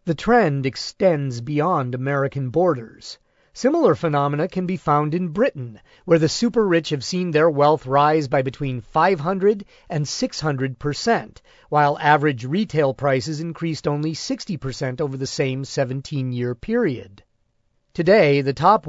The trend extends beyond American borders. Similar phenomena can be found in Britain, where the super-rich have seen their wealth rise by between 500 and 600%, while average retail prices increased only 60% over the same 17-year period. Today, the top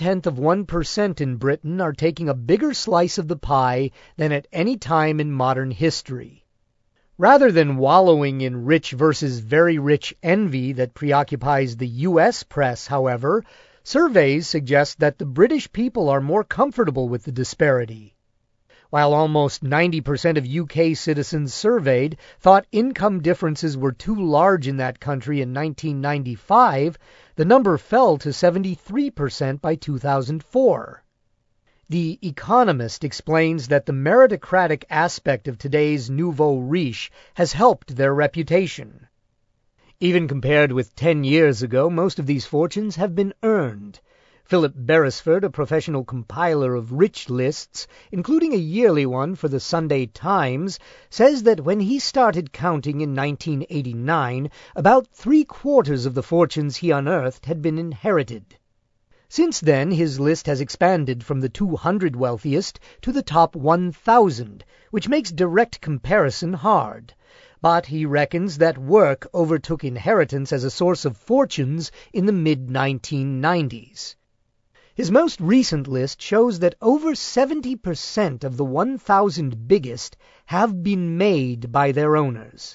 0.1% in Britain are taking a bigger slice of the pie than at any time in modern history. Rather than wallowing in rich versus very rich envy that preoccupies the U.S. press, however, surveys suggest that the British people are more comfortable with the disparity. While almost 90% of UK citizens surveyed thought income differences were too large in that country in 1995, the number fell to 73% by 2004. The Economist explains that the meritocratic aspect of today's nouveau riche has helped their reputation. Even compared with 10 years ago, most of these fortunes have been earned. Philip Beresford, a professional compiler of rich lists, including a yearly one for the Sunday Times, says that when he started counting in 1989, about 3/4 of the fortunes he unearthed had been inherited. Since then, his list has expanded from the 200 wealthiest to the top 1,000, which makes direct comparison hard. But he reckons that work overtook inheritance as a source of fortunes in the mid-1990s. His most recent list shows that over 70% of the 1,000 biggest have been made by their owners.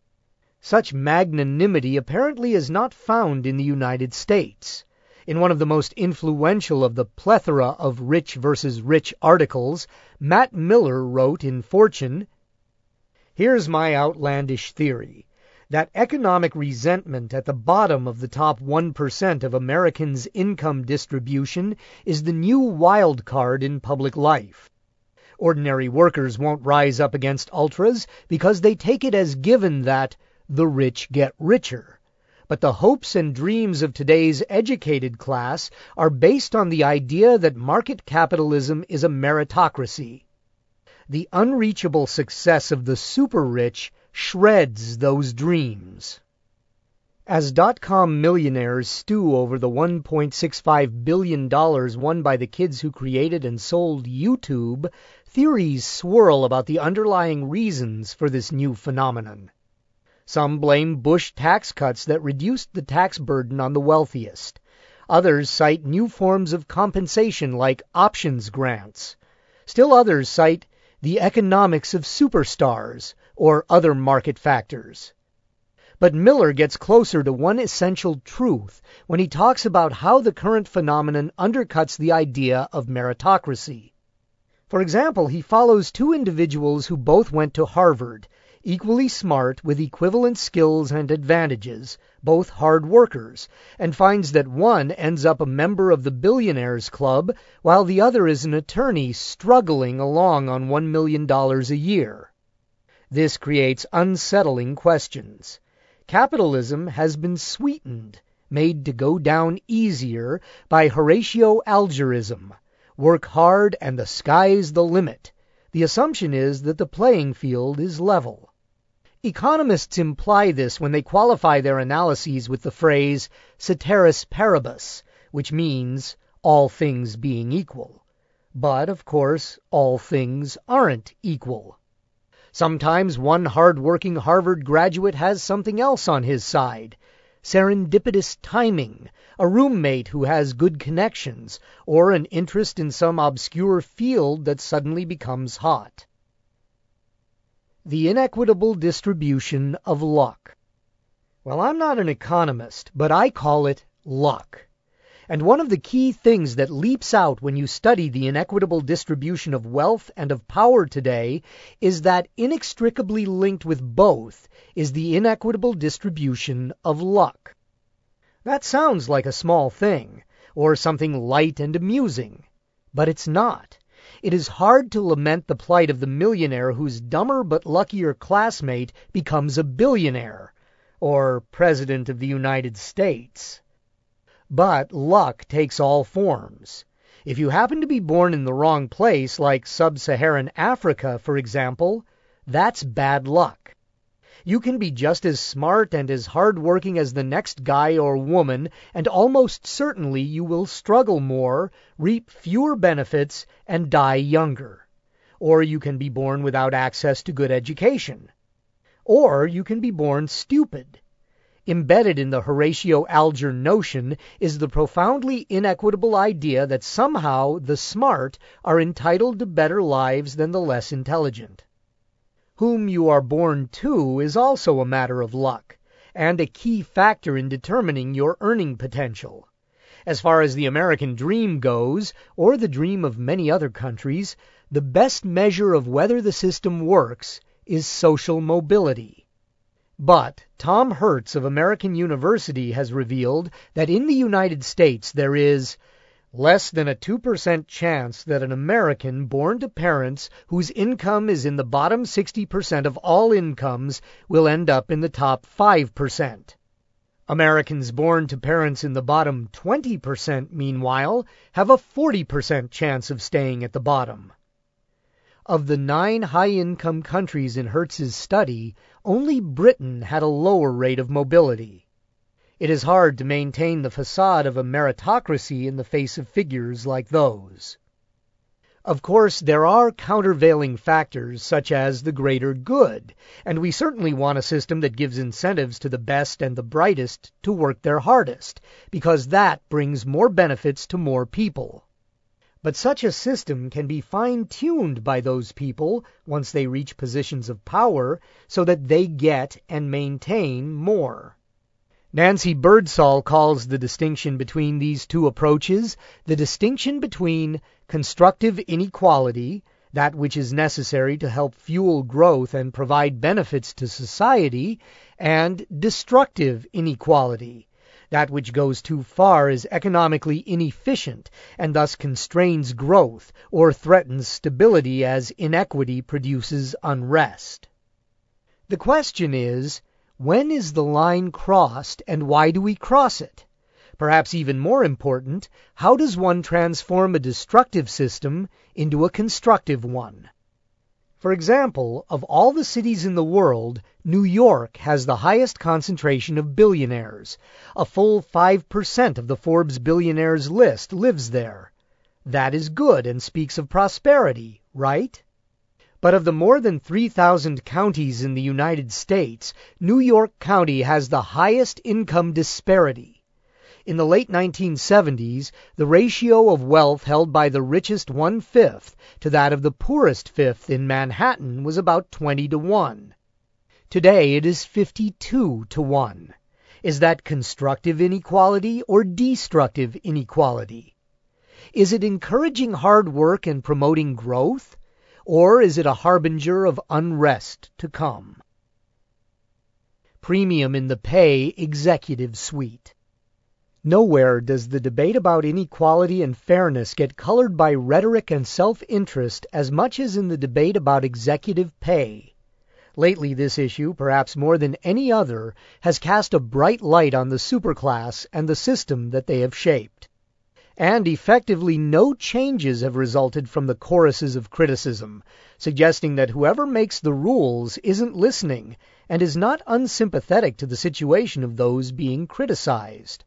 Such magnanimity apparently is not found in the United States. In one of the most influential of the plethora of rich versus rich articles, Matt Miller wrote in Fortune, "Here's my outlandish theory, that economic resentment at the bottom of the top 1% of Americans' income distribution is the new wild card in public life. Ordinary workers won't rise up against ultras because they take it as given that the rich get richer. But the hopes and dreams of today's educated class are based on the idea that market capitalism is a meritocracy. The unreachable success of the super-rich shreds those dreams." As dot-com millionaires stew over the $1.65 billion won by the kids who created and sold YouTube, theories swirl about the underlying reasons for this new phenomenon. Some blame Bush tax cuts that reduced the tax burden on the wealthiest. Others cite new forms of compensation like options grants. Still others cite the economics of superstars or other market factors. But Miller gets closer to one essential truth when he talks about how the current phenomenon undercuts the idea of meritocracy. For example, he follows two individuals who both went to Harvard, equally smart with equivalent skills and advantages, both hard workers, and finds that one ends up a member of the Billionaires Club while the other is an attorney struggling along on $1 million a year. This creates unsettling questions. Capitalism has been sweetened, made to go down easier by Horatio Algerism. Work hard and the sky's the limit. The assumption is that the playing field is level. Economists imply this when they qualify their analyses with the phrase ceteris paribus, which means all things being equal. But, of course, all things aren't equal. Sometimes one hard-working Harvard graduate has something else on his side. Serendipitous timing, a roommate who has good connections, or an interest in some obscure field that suddenly becomes hot. The inequitable distribution of luck. Well, I'm not an economist, but I call it luck. And one of the key things that leaps out when you study the inequitable distribution of wealth and of power today is that inextricably linked with both is the inequitable distribution of luck. That sounds like a small thing, or something light and amusing, but it's not. It is hard to lament the plight of the millionaire whose dumber but luckier classmate becomes a billionaire, or President of the United States. But luck takes all forms. If you happen to be born in the wrong place, like sub-Saharan Africa, for example, that's bad luck. You can be just as smart and as hard-working as the next guy or woman, and almost certainly you will struggle more, reap fewer benefits, and die younger. Or you can be born without access to good education. Or you can be born stupid. Embedded in the Horatio Alger notion is the profoundly inequitable idea that somehow the smart are entitled to better lives than the less intelligent. Whom you are born to is also a matter of luck, and a key factor in determining your earning potential. As far as the American dream goes, or the dream of many other countries, the best measure of whether the system works is social mobility. But Tom Hertz of American University has revealed that in the United States there is less than a 2% chance that an American born to parents whose income is in the bottom 60% of all incomes will end up in the top 5%. Americans born to parents in the bottom 20%, meanwhile, have a 40% chance of staying at the bottom. Of the 9 high-income countries in Hertz's study, only Britain had a lower rate of mobility. It is hard to maintain the facade of a meritocracy in the face of figures like those. Of course, there are countervailing factors such as the greater good, and we certainly want a system that gives incentives to the best and the brightest to work their hardest, because that brings more benefits to more people. But such a system can be fine-tuned by those people, once they reach positions of power, so that they get and maintain more. Nancy Birdsall calls the distinction between these two approaches the distinction between constructive inequality, that which is necessary to help fuel growth and provide benefits to society, and destructive inequality, that which goes too far is economically inefficient and thus constrains growth or threatens stability as inequity produces unrest. The question is, when is the line crossed and why do we cross it? Perhaps even more important, how does one transform a destructive system into a constructive one? For example, of all the cities in the world, New York has the highest concentration of billionaires. A full 5% of the Forbes billionaires list lives there. That is good and speaks of prosperity, right? But of the more than 3,000 counties in the United States, New York County has the highest income disparity. In the late 1970s, the ratio of wealth held by the richest 1/5 to that of the poorest 1/5 in Manhattan was about 20-1. Today it is 52-1. Is that constructive inequality or destructive inequality? Is it encouraging hard work and promoting growth? Or is it a harbinger of unrest to come? Premium in the pay executive suite. Nowhere does the debate about inequality and fairness get colored by rhetoric and self-interest as much as in the debate about executive pay. Lately, this issue, perhaps more than any other, has cast a bright light on the superclass and the system that they have shaped. And effectively no changes have resulted from the choruses of criticism, suggesting that whoever makes the rules isn't listening and is not unsympathetic to the situation of those being criticized.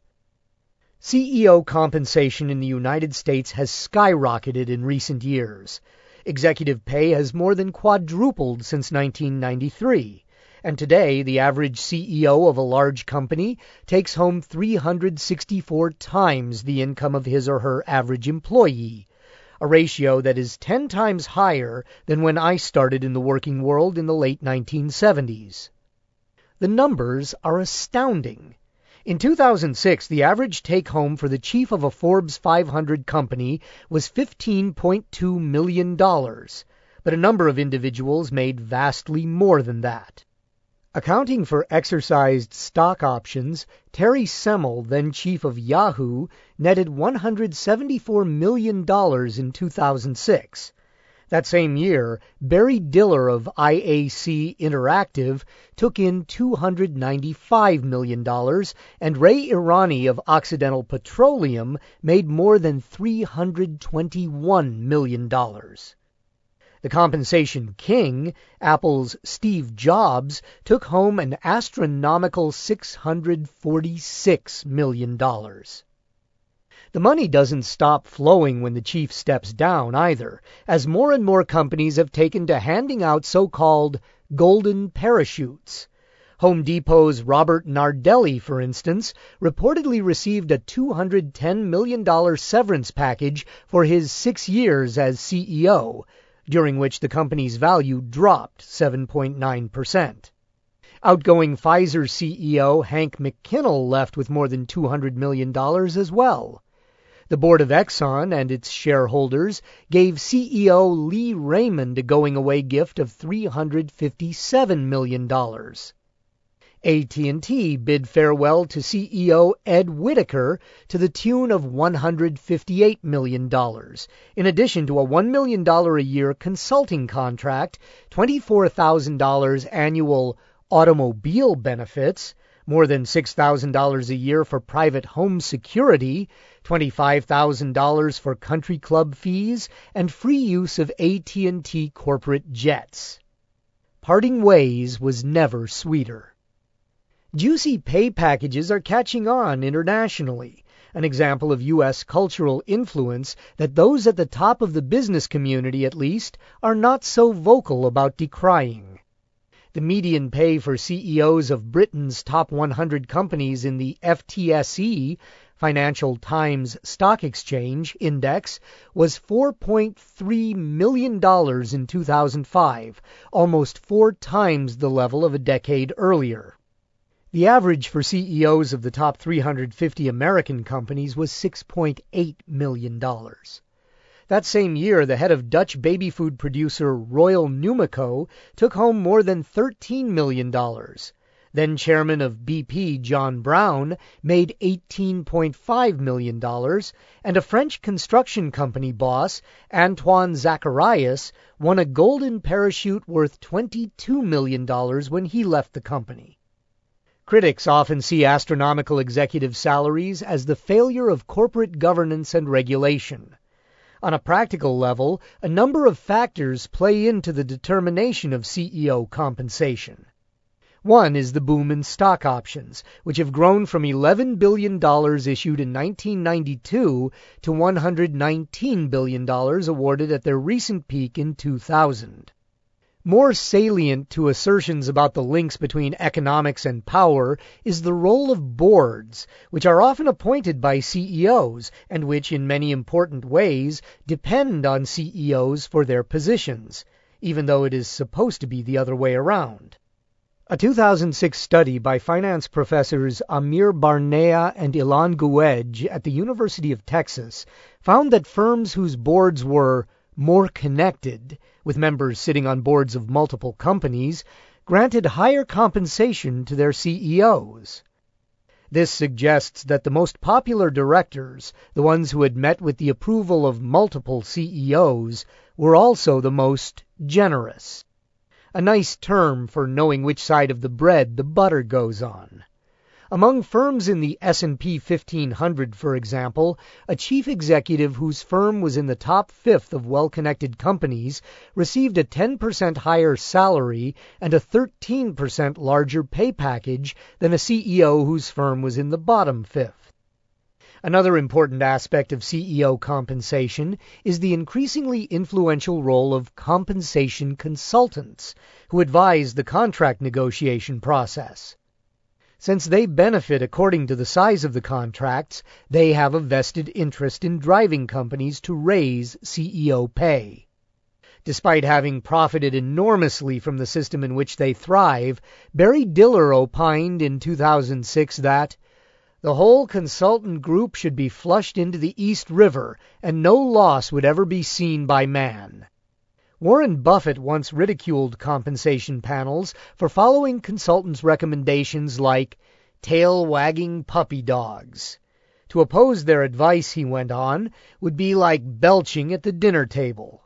CEO compensation in the United States has skyrocketed in recent years. Executive pay has more than quadrupled since 1993, and today the average CEO of a large company takes home 364 times the income of his or her average employee, a ratio that is 10 times higher than when I started in the working world in the late 1970s. The numbers are astounding. In 2006, the average take-home for the chief of a Forbes 500 company was $15.2 million, but a number of individuals made vastly more than that. Accounting for exercised stock options, Terry Semel, then chief of Yahoo, netted $174 million in 2006. That same year, Barry Diller of IAC Interactive took in $295 million, and Ray Irani of Occidental Petroleum made more than $321 million. The compensation king, Apple's Steve Jobs, took home an astronomical $646 million. The money doesn't stop flowing when the chief steps down either, as more and more companies have taken to handing out so-called golden parachutes. Home Depot's Robert Nardelli, for instance, reportedly received a $210 million severance package for his 6 years as CEO, during which the company's value dropped 7.9%. Outgoing Pfizer CEO Hank McKinnell left with more than $200 million as well. The board of Exxon and its shareholders gave CEO Lee Raymond a going-away gift of $357 million. AT&T bid farewell to CEO Ed Whittaker to the tune of $158 million, in addition to a $1 million a year consulting contract, $24,000 annual automobile benefits, more than $6,000 a year for private home security, $25,000 for country club fees, and free use of AT&T corporate jets. Parting ways was never sweeter. Juicy pay packages are catching on internationally, an example of U.S. cultural influence that those at the top of the business community, at least, are not so vocal about decrying. The median pay for CEOs of Britain's top 100 companies in the FTSE, Financial Times Stock Exchange Index, was $4.3 million in 2005, almost 4 times the level of a decade earlier. The average for CEOs of the top 350 American companies was $6.8 million. That same year, the head of Dutch baby food producer Royal Numico took home more than $13 million. Then chairman of BP John Brown made $18.5 million, and a French construction company boss, Antoine Zacharias, won a golden parachute worth $22 million when he left the company. Critics often see astronomical executive salaries as the failure of corporate governance and regulation. On a practical level, a number of factors play into the determination of CEO compensation. One is the boom in stock options, which have grown from $11 billion issued in 1992 to $119 billion awarded at their recent peak in 2000. More salient to assertions about the links between economics and power is the role of boards, which are often appointed by CEOs and which, in many important ways, depend on CEOs for their positions, even though it is supposed to be the other way around. A 2006 study by finance professors Amir Barnea and Ilan Guedj at the University of Texas found that firms whose boards were more connected, with members sitting on boards of multiple companies, granted higher compensation to their CEOs. This suggests that the most popular directors, the ones who had met with the approval of multiple CEOs, were also the most generous. A nice term for knowing which side of the bread the butter goes on. Among firms in the S&P 1500, for example, a chief executive whose firm was in the top fifth of well-connected companies received a 10% higher salary and a 13% larger pay package than a CEO whose firm was in the bottom fifth. Another important aspect of CEO compensation is the increasingly influential role of compensation consultants, who advise the contract negotiation process. Since they benefit according to the size of the contracts, they have a vested interest in driving companies to raise CEO pay. Despite having profited enormously from the system in which they thrive, Barry Diller opined in 2006 that the whole consultant group should be flushed into the East River, and no loss would ever be seen by man. Warren Buffett once ridiculed compensation panels for following consultants' recommendations like tail-wagging puppy dogs. To oppose their advice, he went on, would be like belching at the dinner table.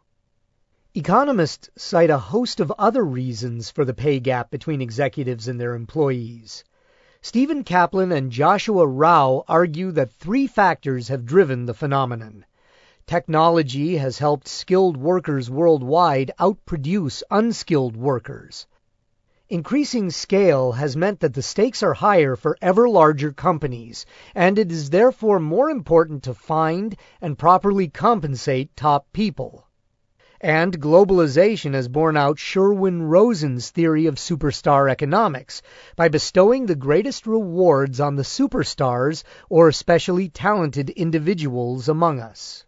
Economists cite a host of other reasons for the pay gap between executives and their employees. Stephen Kaplan and Joshua Rao argue that 3 factors have driven the phenomenon. Technology has helped skilled workers worldwide outproduce unskilled workers. Increasing scale has meant that the stakes are higher for ever larger companies, and it is therefore more important to find and properly compensate top people. And globalization has borne out Sherwin-Rosen's theory of superstar economics by bestowing the greatest rewards on the superstars or especially talented individuals among us.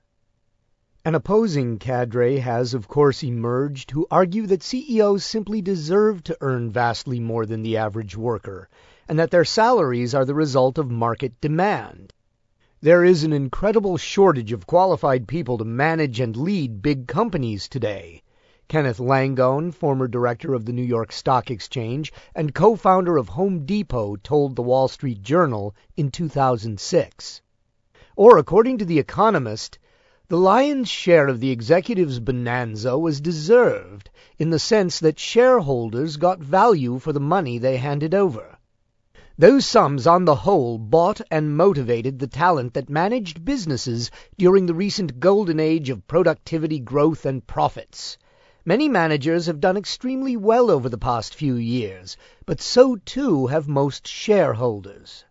An opposing cadre has, of course, emerged who argue that CEOs simply deserve to earn vastly more than the average worker, and that their salaries are the result of market demand. There is an incredible shortage of qualified people to manage and lead big companies today. Kenneth Langone, former director of the New York Stock Exchange and co-founder of Home Depot, told the Wall Street Journal in 2006. Or, according to The Economist, the lion's share of the executives' bonanza was deserved, in the sense that shareholders got value for the money they handed over. Those sums, on the whole, bought and motivated the talent that managed businesses during the recent golden age of productivity, growth, and profits. Many managers have done extremely well over the past few years, but so too have most shareholders.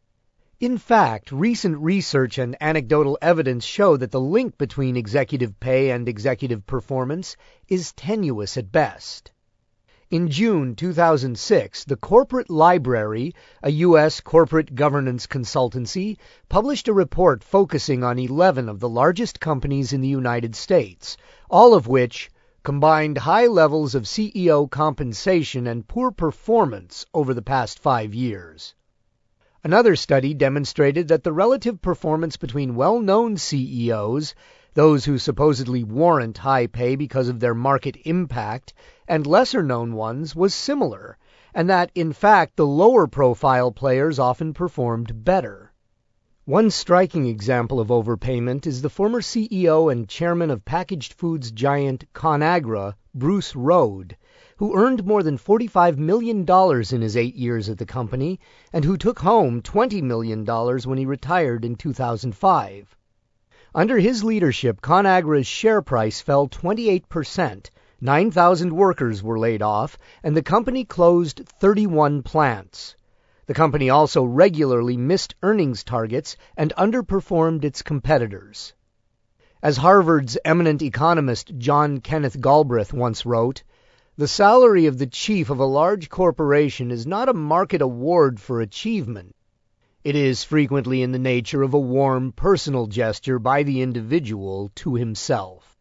In fact, recent research and anecdotal evidence show that the link between executive pay and executive performance is tenuous at best. In June 2006, the Corporate Library, a U.S. corporate governance consultancy, published a report focusing on 11 of the largest companies in the United States, all of which combined high levels of CEO compensation and poor performance over the past 5 years. Another study demonstrated that the relative performance between well-known CEOs, those who supposedly warrant high pay because of their market impact, and lesser-known ones was similar, and that, in fact, the lower-profile players often performed better. One striking example of overpayment is the former CEO and chairman of packaged foods giant ConAgra, Bruce Rode, who earned more than $45 million in his 8 years at the company, and who took home $20 million when he retired in 2005. Under his leadership, ConAgra's share price fell 28%, 9,000 workers were laid off, and the company closed 31 plants. The company also regularly missed earnings targets and underperformed its competitors. As Harvard's eminent economist John Kenneth Galbraith once wrote, "The salary of the chief of a large corporation is not a market award for achievement. It is frequently in the nature of a warm personal gesture by the individual to himself."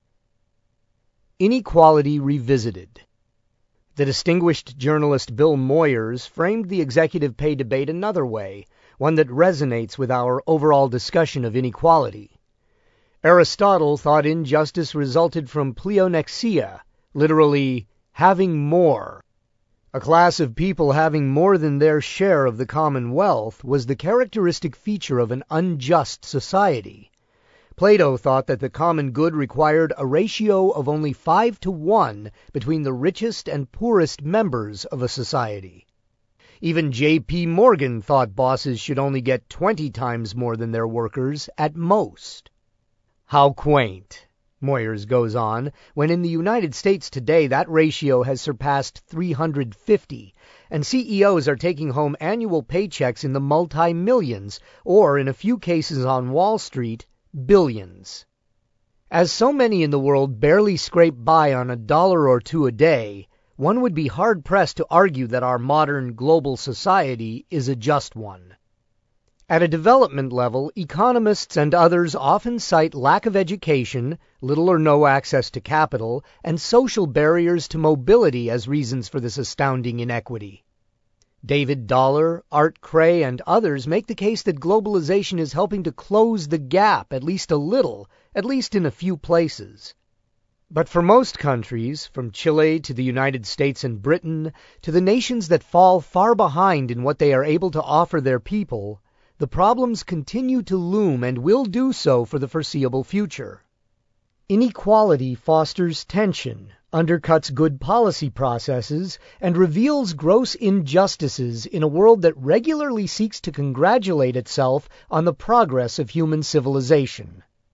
Inequality Revisited. The distinguished journalist Bill Moyers framed the executive pay debate another way, one that resonates with our overall discussion of inequality. Aristotle thought injustice resulted from pleonexia, literally, having more. A class of people having more than their share of the common wealth was the characteristic feature of an unjust society. Plato thought that the common good required a ratio of only 5 to 1 between the richest and poorest members of a society. Even J.P. Morgan thought bosses should only get 20 times more than their workers at most. How quaint, Moyers goes on, when in the United States today that ratio has surpassed 350, and CEOs are taking home annual paychecks in the multi-millions, or in a few cases on Wall Street, billions. As so many in the world barely scrape by on $1 or $2 a day, one would be hard-pressed to argue that our modern global society is a just one. At a development level, economists and others often cite lack of education, little or no access to capital, and social barriers to mobility as reasons for this astounding inequity. David Dollar, Art Cray, and others make the case that globalization is helping to close the gap at least a little, at least in a few places. But for most countries, from Chile to the United States and Britain, to the nations that fall far behind in what they are able to offer their people, the problems continue to loom and will do so for the foreseeable future. Inequality fosters tension, undercuts good policy processes, and reveals gross injustices in a world that regularly seeks to congratulate itself on the progress of human civilization.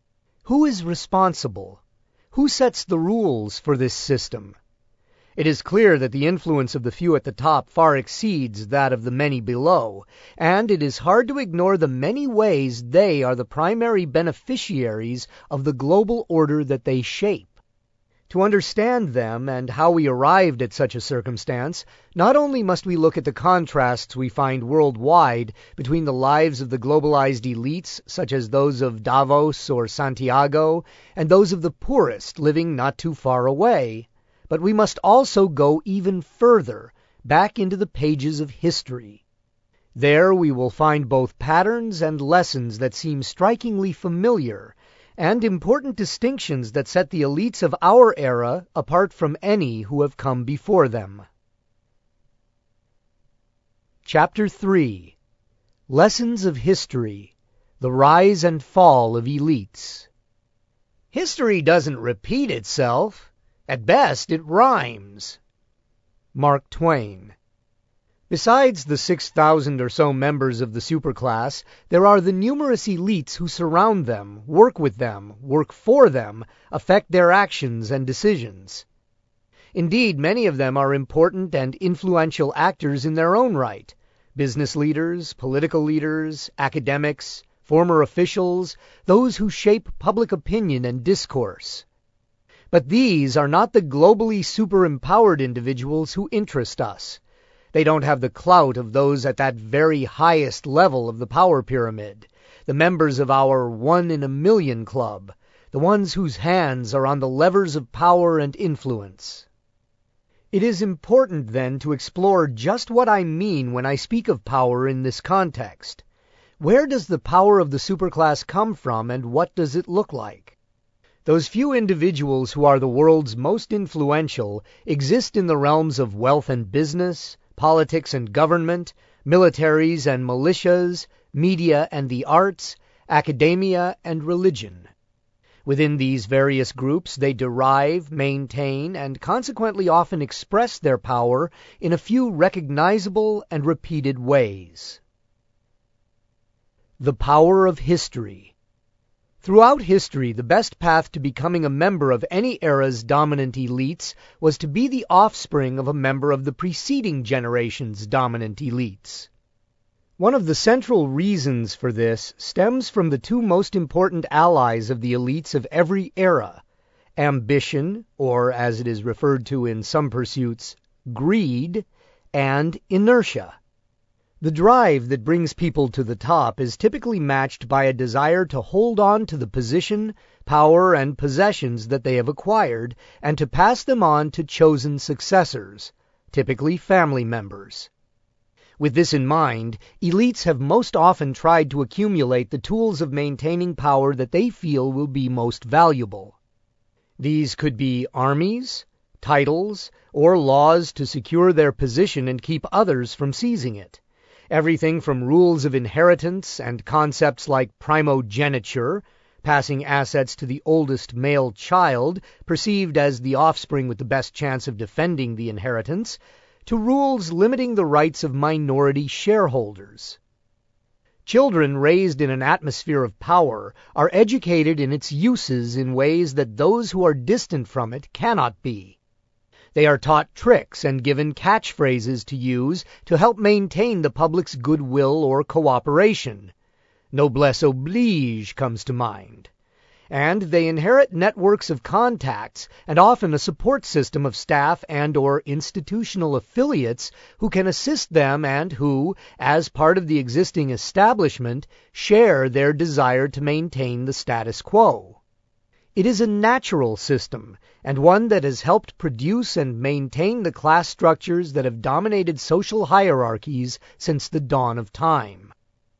Who is responsible? Who sets the rules for this system? It is clear that the influence of the few at the top far exceeds that of the many below, and it is hard to ignore the many ways they are the primary beneficiaries of the global order that they shape. To understand them and how we arrived at such a circumstance, not only must we look at the contrasts we find worldwide between the lives of the globalized elites, such as those of Davos or Santiago, and those of the poorest living not too far away, but we must also go even further, back into the pages of history. There we will find both patterns and lessons that seem strikingly familiar, and important distinctions that set the elites of our era apart from any who have come before them. Chapter 3. Lessons of History: The Rise and Fall of Elites. History doesn't repeat itself. At best, it rhymes. Mark Twain. Besides the 6,000 or so members of the superclass, there are the numerous elites who surround them, work with them, work for them, affect their actions and decisions. Indeed, many of them are important and influential actors in their own right: business leaders, political leaders, academics, former officials, those who shape public opinion and discourse. But these are not the globally super-empowered individuals who interest us. They don't have the clout of those at that very highest level of the power pyramid, the members of our 1-in-a-million club, the ones whose hands are on the levers of power and influence. It is important, then, to explore just what I mean when I speak of power in this context. Where does the power of the superclass come from, and what does it look like? Those few individuals who are the world's most influential exist in the realms of wealth and business, politics and government, militaries and militias, media and the arts, academia and religion. Within these various groups they derive, maintain, and consequently often express their power in a few recognizable and repeated ways. The power of history. Throughout history, the best path to becoming a member of any era's dominant elites was to be the offspring of a member of the preceding generation's dominant elites. One of the central reasons for this stems from the two most important allies of the elites of every era: ambition, or as it is referred to in some pursuits, greed, and inertia. The drive that brings people to the top is typically matched by a desire to hold on to the position, power, and possessions that they have acquired, and to pass them on to chosen successors, typically family members. With this in mind, elites have most often tried to accumulate the tools of maintaining power that they feel will be most valuable. These could be armies, titles, or laws to secure their position and keep others from seizing it. Everything from rules of inheritance and concepts like primogeniture, passing assets to the oldest male child, perceived as the offspring with the best chance of defending the inheritance, to rules limiting the rights of minority shareholders. Children raised in an atmosphere of power are educated in its uses in ways that those who are distant from it cannot be. They are taught tricks and given catchphrases to use to help maintain the public's goodwill or cooperation. Noblesse oblige comes to mind. And they inherit networks of contacts and often a support system of staff and/or institutional affiliates who can assist them and who, as part of the existing establishment, share their desire to maintain the status quo. It is a natural system, and one that has helped produce and maintain the class structures that have dominated social hierarchies since the dawn of time.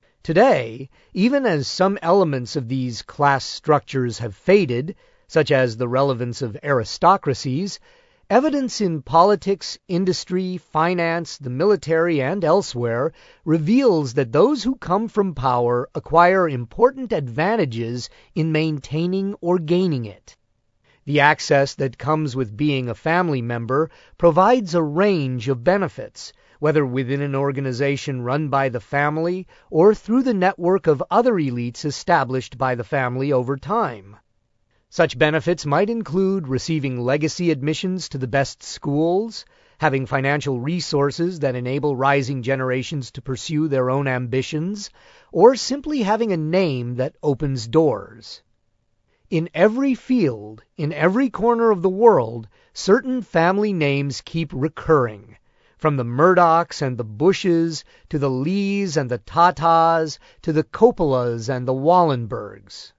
Today, even as some elements of these class structures have faded, such as the relevance of aristocracies, evidence in politics, industry, finance, the military, and elsewhere reveals that those who come from power acquire important advantages in maintaining or gaining it. The access that comes with being a family member provides a range of benefits, whether within an organization run by the family or through the network of other elites established by the family over time. Such benefits might include receiving legacy admissions to the best schools, having financial resources that enable rising generations to pursue their own ambitions, or simply having a name that opens doors. In every field, in every corner of the world, certain family names keep recurring, from the Murdochs and the Bushes, to the Lees and the Tatas, to the Coppolas and the Wallenbergs.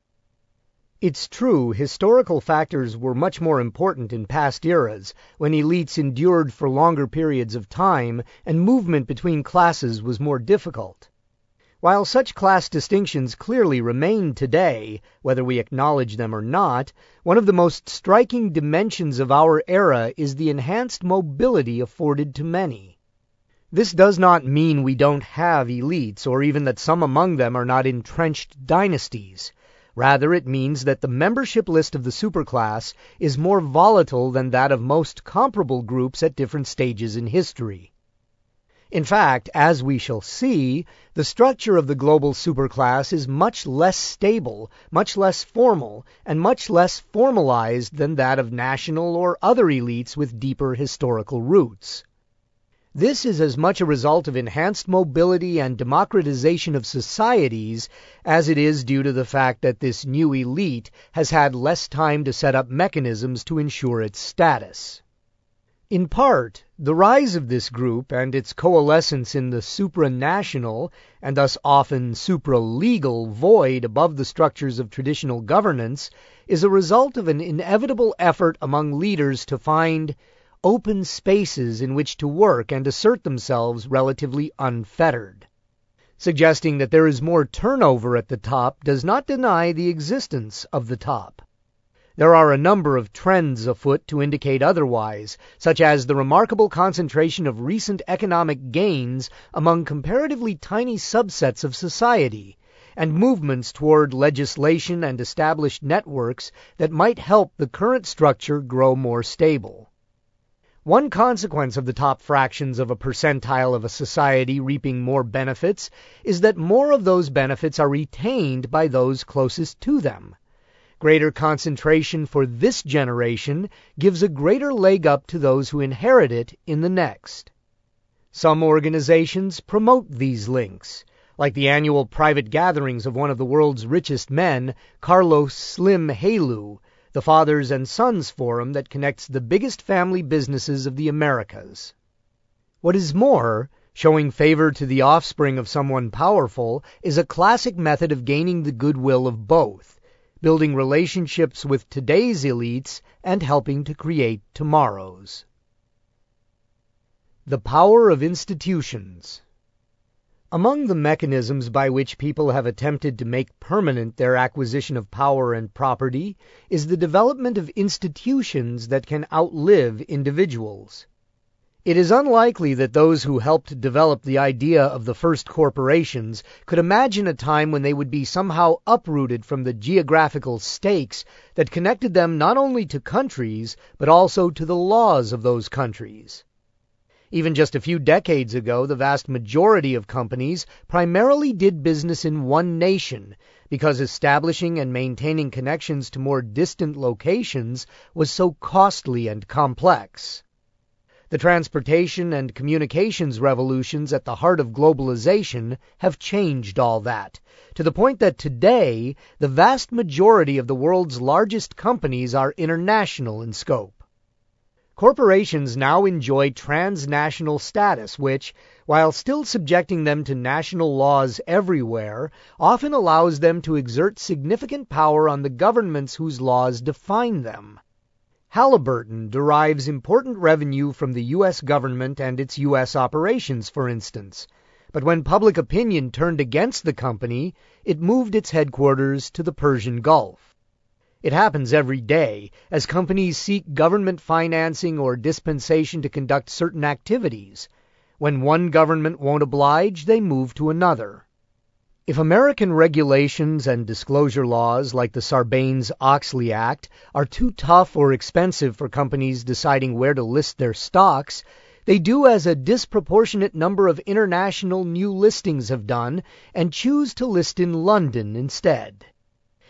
It's true, historical factors were much more important in past eras, when elites endured for longer periods of time and movement between classes was more difficult. While such class distinctions clearly remain today, whether we acknowledge them or not, one of the most striking dimensions of our era is the enhanced mobility afforded to many. This does not mean we don't have elites, or even that some among them are not entrenched dynasties. Rather, it means that the membership list of the superclass is more volatile than that of most comparable groups at different stages in history. In fact, as we shall see, the structure of the global superclass is much less stable, much less formal, and much less formalized than that of national or other elites with deeper historical roots. This is as much a result of enhanced mobility and democratization of societies as it is due to the fact that this new elite has had less time to set up mechanisms to ensure its status. In part, the rise of this group and its coalescence in the supranational, and thus often supra-legal, void above the structures of traditional governance is a result of an inevitable effort among leaders to find open spaces in which to work and assert themselves relatively unfettered. Suggesting that there is more turnover at the top does not deny the existence of the top. There are a number of trends afoot to indicate otherwise, such as the remarkable concentration of recent economic gains among comparatively tiny subsets of society, and movements toward legislation and established networks that might help the current structure grow more stable. One consequence of the top fractions of a percentile of a society reaping more benefits is that more of those benefits are retained by those closest to them. Greater concentration for this generation gives a greater leg up to those who inherit it in the next. Some organizations promote these links, like the annual private gatherings of one of the world's richest men, Carlos Slim Helú, the Fathers and Sons Forum that connects the biggest family businesses of the Americas. What is more, showing favor to the offspring of someone powerful is a classic method of gaining the goodwill of both, building relationships with today's elites and helping to create tomorrow's. The power of institutions. Among the mechanisms by which people have attempted to make permanent their acquisition of power and property is the development of institutions that can outlive individuals. It is unlikely that those who helped develop the idea of the first corporations could imagine a time when they would be somehow uprooted from the geographical stakes that connected them not only to countries, but also to the laws of those countries. Even just a few decades ago, the vast majority of companies primarily did business in one nation, because establishing and maintaining connections to more distant locations was so costly and complex. The transportation and communications revolutions at the heart of globalization have changed all that, to the point that today, the vast majority of the world's largest companies are international in scope. Corporations now enjoy transnational status, which, while still subjecting them to national laws everywhere, often allows them to exert significant power on the governments whose laws define them. Halliburton derives important revenue from the U.S. government and its U.S. operations, for instance, but when public opinion turned against the company, it moved its headquarters to the Persian Gulf. It happens every day, as companies seek government financing or dispensation to conduct certain activities. When one government won't oblige, they move to another. If American regulations and disclosure laws like the Sarbanes-Oxley Act are too tough or expensive for companies deciding where to list their stocks, they do as a disproportionate number of international new listings have done and choose to list in London instead.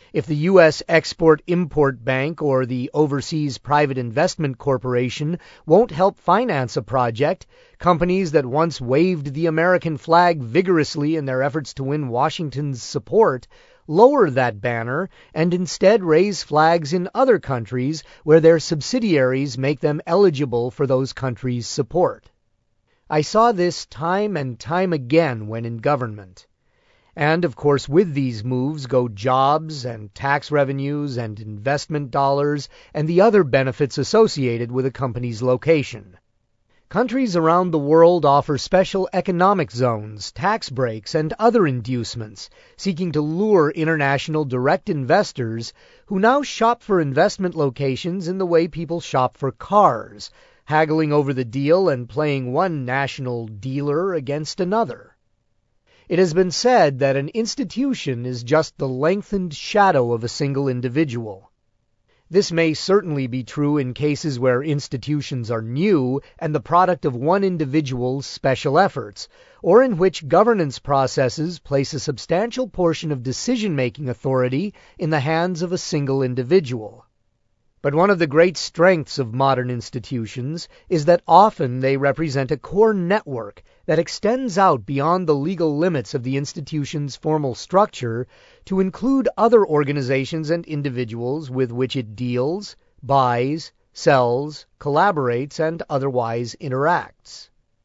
If the U.S. Export-Import Bank or the Overseas Private Investment Corporation won't help finance a project, companies that once waved the American flag vigorously in their efforts to win Washington's support lower that banner and instead raise flags in other countries where their subsidiaries make them eligible for those countries' support. I saw this time and time again when in government. And, of course, with these moves go jobs and tax revenues and investment dollars and the other benefits associated with a company's location. Countries around the world offer special economic zones, tax breaks, and other inducements, seeking to lure international direct investors who now shop for investment locations in the way people shop for cars, haggling over the deal and playing one national dealer against another. It has been said that an institution is just the lengthened shadow of a single individual. This may certainly be true in cases where institutions are new and the product of one individual's special efforts, or in which governance processes place a substantial portion of decision-making authority in the hands of a single individual. But one of the great strengths of modern institutions is that often they represent a core network that extends out beyond the legal limits of the institution's formal structure to include other organizations and individuals with which it deals, buys, sells, collaborates, and otherwise interacts.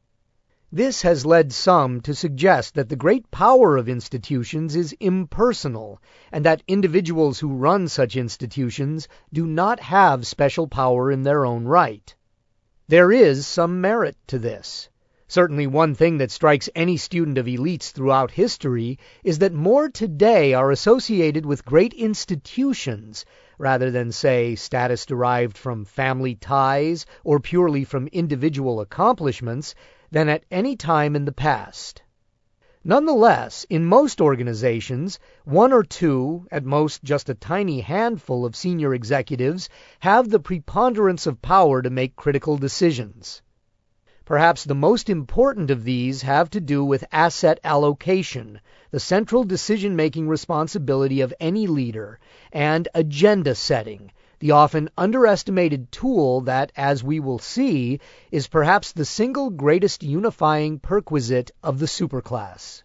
This has led some to suggest that the great power of institutions is impersonal, and that individuals who run such institutions do not have special power in their own right. There is some merit to this. Certainly one thing that strikes any student of elites throughout history is that more today are associated with great institutions rather than, say, status derived from family ties or purely from individual accomplishments than at any time in the past. Nonetheless, in most organizations, one or two, at most just a tiny handful of senior executives, have the preponderance of power to make critical decisions. Perhaps the most important of these have to do with asset allocation, the central decision-making responsibility of any leader, and agenda setting, the often underestimated tool that, as we will see, is perhaps the single greatest unifying perquisite of the superclass.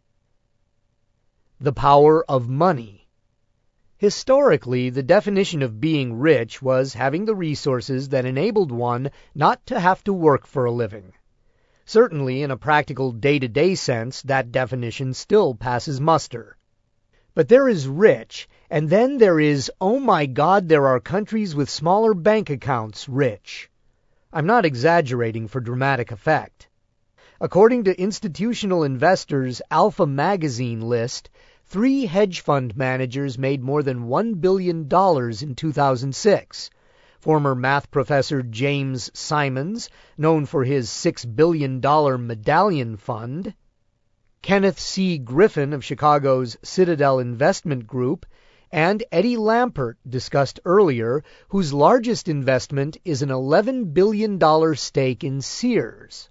The power of money. Historically, the definition of being rich was having the resources that enabled one not to have to work for a living. Certainly, in a practical day-to-day sense, that definition still passes muster. But there is rich, and then there is, oh my God, there are countries with smaller bank accounts rich. I'm not exaggerating for dramatic effect. According to Institutional Investor's Alpha Magazine list, 3 hedge fund managers made more than $1 billion in 2006. Former math professor James Simons, known for his $6 billion medallion fund, Kenneth C. Griffin of Chicago's Citadel Investment Group, and Eddie Lampert, discussed earlier, whose largest investment is an $11 billion stake in Sears.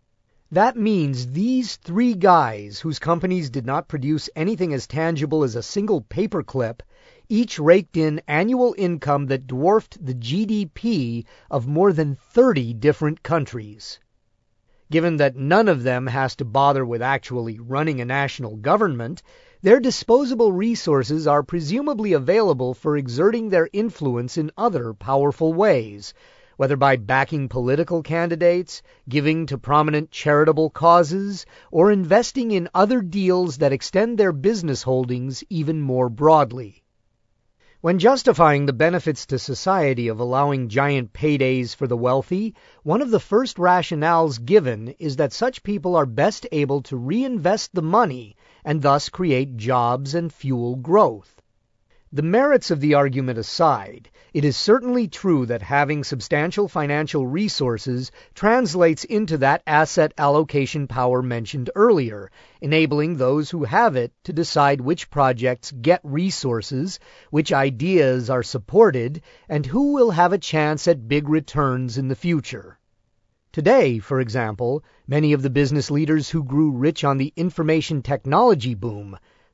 That means these 3 guys, whose companies did not produce anything as tangible as a single paperclip, each raked in annual income that dwarfed the GDP of more than 30 different countries. Given that none of them has to bother with actually running a national government, their disposable resources are presumably available for exerting their influence in other powerful ways, whether by backing political candidates, giving to prominent charitable causes, or investing in other deals that extend their business holdings even more broadly. When justifying the benefits to society of allowing giant paydays for the wealthy, one of the first rationales given is that such people are best able to reinvest the money and thus create jobs and fuel growth. The merits of the argument aside, it is certainly true that having substantial financial resources translates into that asset allocation power mentioned earlier, enabling those who have it to decide which projects get resources, which ideas are supported, and who will have a chance at big returns in the future. Today, for example, many of the business leaders who grew rich on the information technology boom,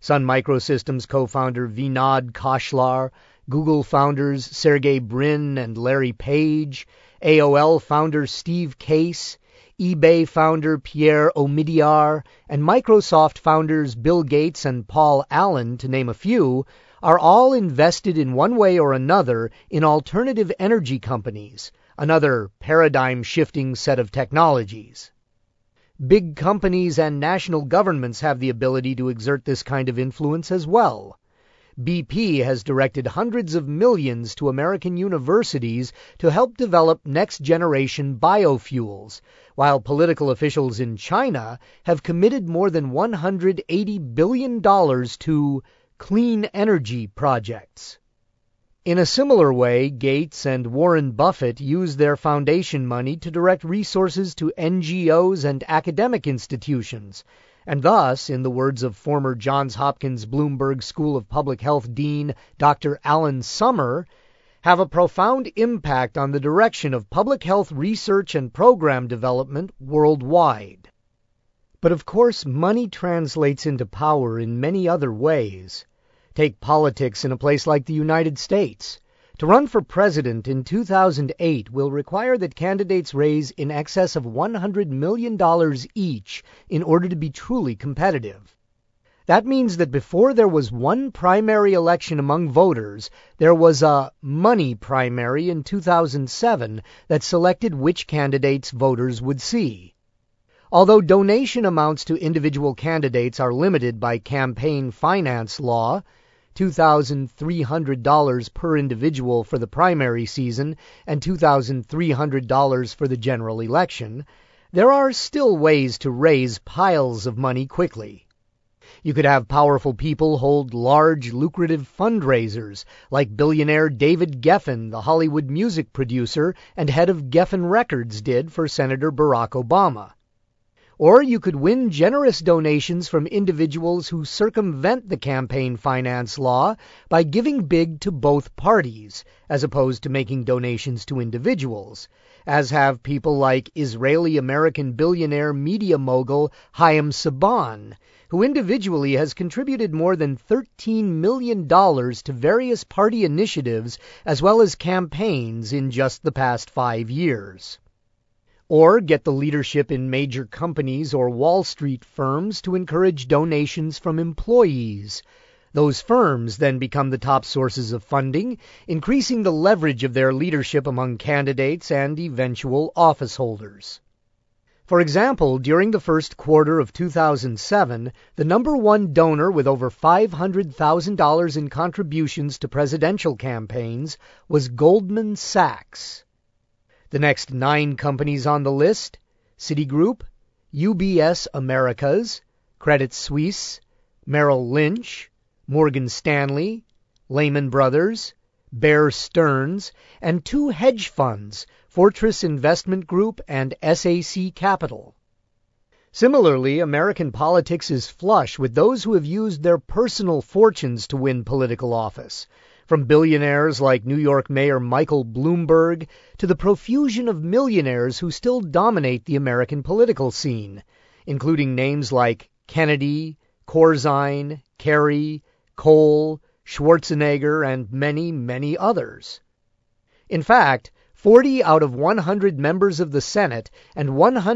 Sun Microsystems co-founder Vinod Khosla, Google founders Sergey Brin and Larry Page, AOL founder Steve Case, eBay founder Pierre Omidyar, and Microsoft founders Bill Gates and Paul Allen, to name a few, are all invested in one way or another in alternative energy companies, another paradigm-shifting set of technologies. Big companies and national governments have the ability to exert this kind of influence as well. BP has directed hundreds of millions to American universities to help develop next-generation biofuels, while political officials in China have committed more than $180 billion to clean energy projects. In a similar way, Gates and Warren Buffett use their foundation money to direct resources to NGOs and academic institutions, and thus, in the words of former Johns Hopkins Bloomberg School of Public Health Dean Dr. Alan Sommer, have a profound impact on the direction of public health research and program development worldwide. But of course, money translates into power in many other ways. Take politics in a place like the United States. To run for president in 2008 will require that candidates raise in excess of $100 million each in order to be truly competitive. That means that before there was one primary election among voters, there was a money primary in 2007 that selected which candidates voters would see. Although donation amounts to individual candidates are limited by campaign finance law, $2,300 per individual for the primary season and $2,300 for the general election, there are still ways to raise piles of money quickly. You could have powerful people hold large, lucrative fundraisers, like billionaire David Geffen, the Hollywood music producer and head of Geffen Records, did for Senator Barack Obama. Or you could win generous donations from individuals who circumvent the campaign finance law by giving big to both parties, as opposed to making donations to individuals, as have people like Israeli-American billionaire media mogul Haim Saban, who individually has contributed more than $13 million to various party initiatives as well as campaigns in just the past 5 years. Or get the leadership in major companies or Wall Street firms to encourage donations from employees. Those firms then become the top sources of funding, increasing the leverage of their leadership among candidates and eventual office holders. For example, during the first quarter of 2007, the number one donor with over $500,000 in contributions to presidential campaigns was Goldman Sachs. The next 9 companies on the list: Citigroup, UBS Americas, Credit Suisse, Merrill Lynch, Morgan Stanley, Lehman Brothers, Bear Stearns, and 2 hedge funds, Fortress Investment Group and SAC Capital. Similarly, American politics is flush with those who have used their personal fortunes to win political office, from billionaires like New York Mayor Michael Bloomberg to the profusion of millionaires who still dominate the American political scene, including names like Kennedy, Corzine, Kerry, Kohl, Schwarzenegger, and many, many others. In fact, 40 out of 100 members of the Senate and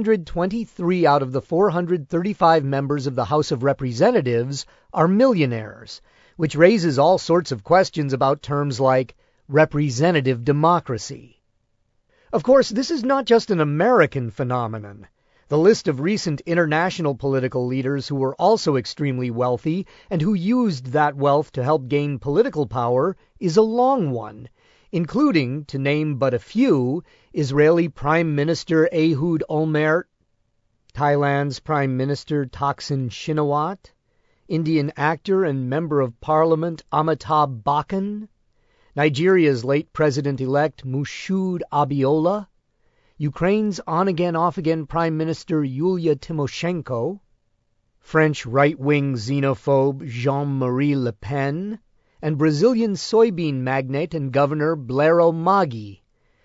123 out of the 435 members of the House of Representatives are millionaires, which raises all sorts of questions about terms like representative democracy. Of course, this is not just an American phenomenon. The list of recent international political leaders who were also extremely wealthy and who used that wealth to help gain political power is a long one, including, to name but a few, Israeli Prime Minister Ehud Olmert, Thailand's Prime Minister Thaksin Shinawatra, Indian actor and Member of Parliament Amitabh Bachchan, Nigeria's late President-elect Moshood Abiola, Ukraine's on-again, off-again Prime Minister Yulia Tymoshenko, French right-wing xenophobe Jean-Marie Le Pen, and Brazilian soybean magnate and governor Blairo Maggi.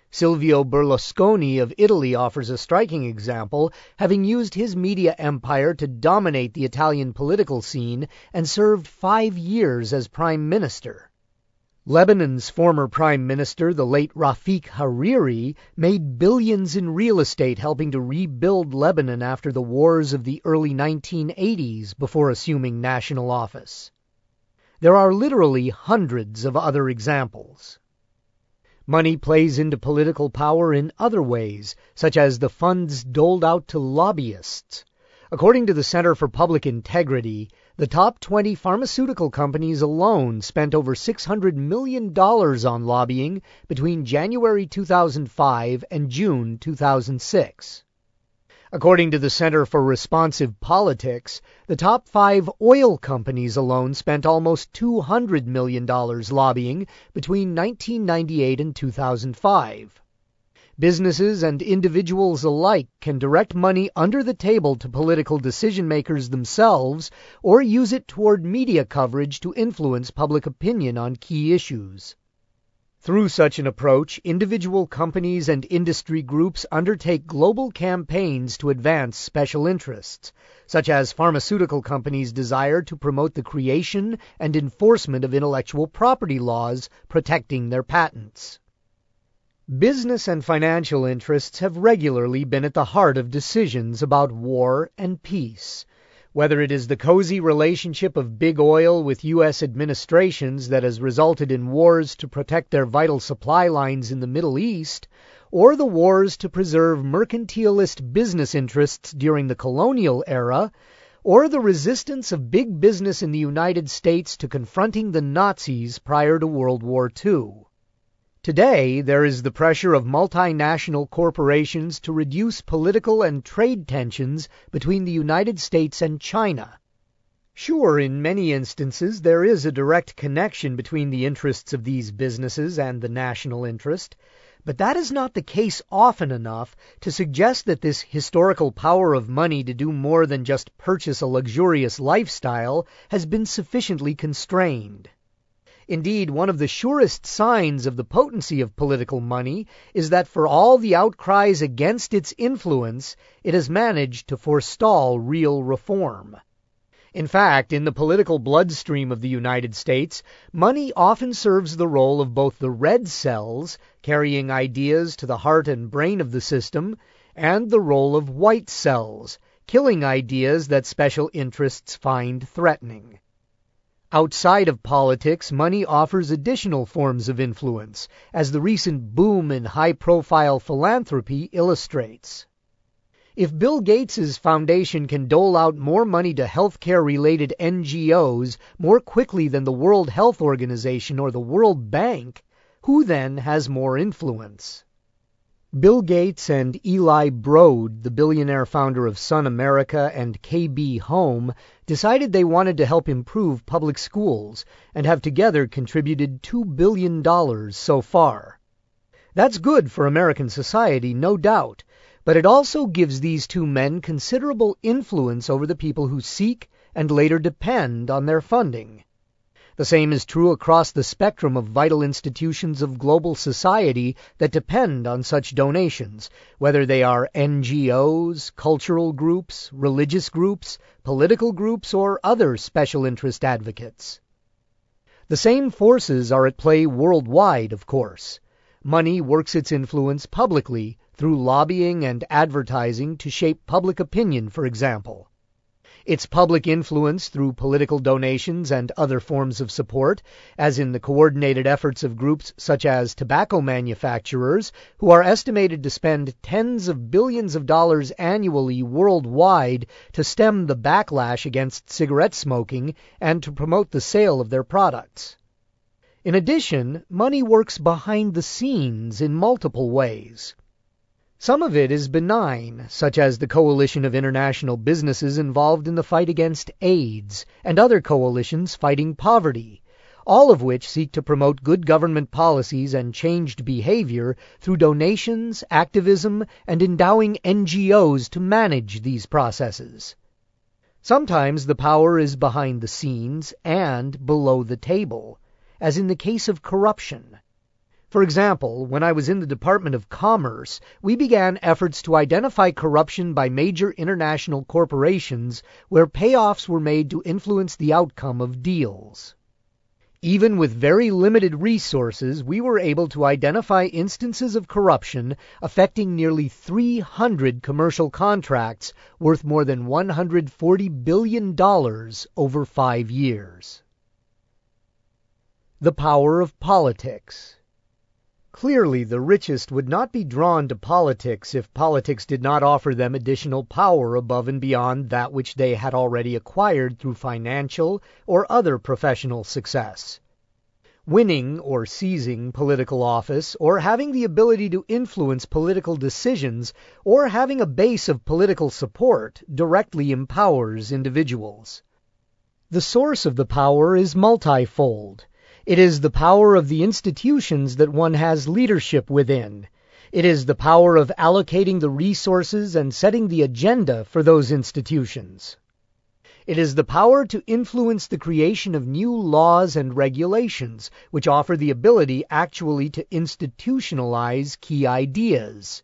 Silvio Berlusconi of Italy offers a striking example, having used his media empire to dominate the Italian political scene and served 5 years as prime minister. Lebanon's former prime minister, the late Rafik Hariri, made billions in real estate helping to rebuild Lebanon after the wars of the early 1980s before assuming national office. There are literally hundreds of other examples. Money plays into political power in other ways, such as the funds doled out to lobbyists. According to the Center for Public Integrity, the top 20 pharmaceutical companies alone spent over $600 million on lobbying between January 2005 and June 2006. According to the Center for Responsive Politics, the top 5 oil companies alone spent almost $200 million lobbying between 1998 and 2005. Businesses and individuals alike can direct money under the table to political decision-makers themselves or use it toward media coverage to influence public opinion on key issues. Through such an approach, individual companies and industry groups undertake global campaigns to advance special interests, such as pharmaceutical companies' desire to promote the creation and enforcement of intellectual property laws protecting their patents. Business and financial interests have regularly been at the heart of decisions about war and peace. Whether it is the cozy relationship of big oil with U.S. administrations that has resulted in wars to protect their vital supply lines in the Middle East, or the wars to preserve mercantilist business interests during the colonial era, or the resistance of big business in the United States to confronting the Nazis prior to World War II. Today, there is the pressure of multinational corporations to reduce political and trade tensions between the United States and China. Sure, in many instances, there is a direct connection between the interests of these businesses and the national interest, but that is not the case often enough to suggest that this historical power of money to do more than just purchase a luxurious lifestyle has been sufficiently constrained. Indeed, one of the surest signs of the potency of political money is that for all the outcries against its influence, it has managed to forestall real reform. In fact, in the political bloodstream of the United States, money often serves the role of both the red cells, carrying ideas to the heart and brain of the system, and the role of white cells, killing ideas that special interests find threatening. Outside of politics, money offers additional forms of influence, as the recent boom in high-profile philanthropy illustrates. If Bill Gates' foundation can dole out more money to healthcare-related NGOs more quickly than the World Health Organization or the World Bank, who then has more influence? Bill Gates and Eli Broad, the billionaire founder of Sun America and KB Home, decided they wanted to help improve public schools and have together contributed $2 billion so far. That's good for American society, no doubt, but it also gives these two men considerable influence over the people who seek and later depend on their funding. The same is true across the spectrum of vital institutions of global society that depend on such donations, whether they are NGOs, cultural groups, religious groups, political groups, or other special interest advocates. The same forces are at play worldwide, of course. Money works its influence publicly through lobbying and advertising to shape public opinion, for example. Its public influence through political donations and other forms of support, as in the coordinated efforts of groups such as tobacco manufacturers, who are estimated to spend tens of billions of dollars annually worldwide to stem the backlash against cigarette smoking and to promote the sale of their products. In addition, money works behind the scenes in multiple ways. Some of it is benign, such as the coalition of international businesses involved in the fight against AIDS, and other coalitions fighting poverty, all of which seek to promote good government policies and changed behavior through donations, activism, and endowing NGOs to manage these processes. Sometimes the power is behind the scenes and below the table, as in the case of corruption. For example, when I was in the Department of Commerce, we began efforts to identify corruption by major international corporations where payoffs were made to influence the outcome of deals. Even with very limited resources, we were able to identify instances of corruption affecting nearly 300 commercial contracts worth more than $140 billion over 5 years. The power of politics. Clearly, the richest would not be drawn to politics if politics did not offer them additional power above and beyond that which they had already acquired through financial or other professional success. Winning or seizing political office, or having the ability to influence political decisions, or having a base of political support directly empowers individuals. The source of the power is multifold. It is the power of the institutions that one has leadership within. It is the power of allocating the resources and setting the agenda for those institutions. It is the power to influence the creation of new laws and regulations, which offer the ability actually to institutionalize key ideas.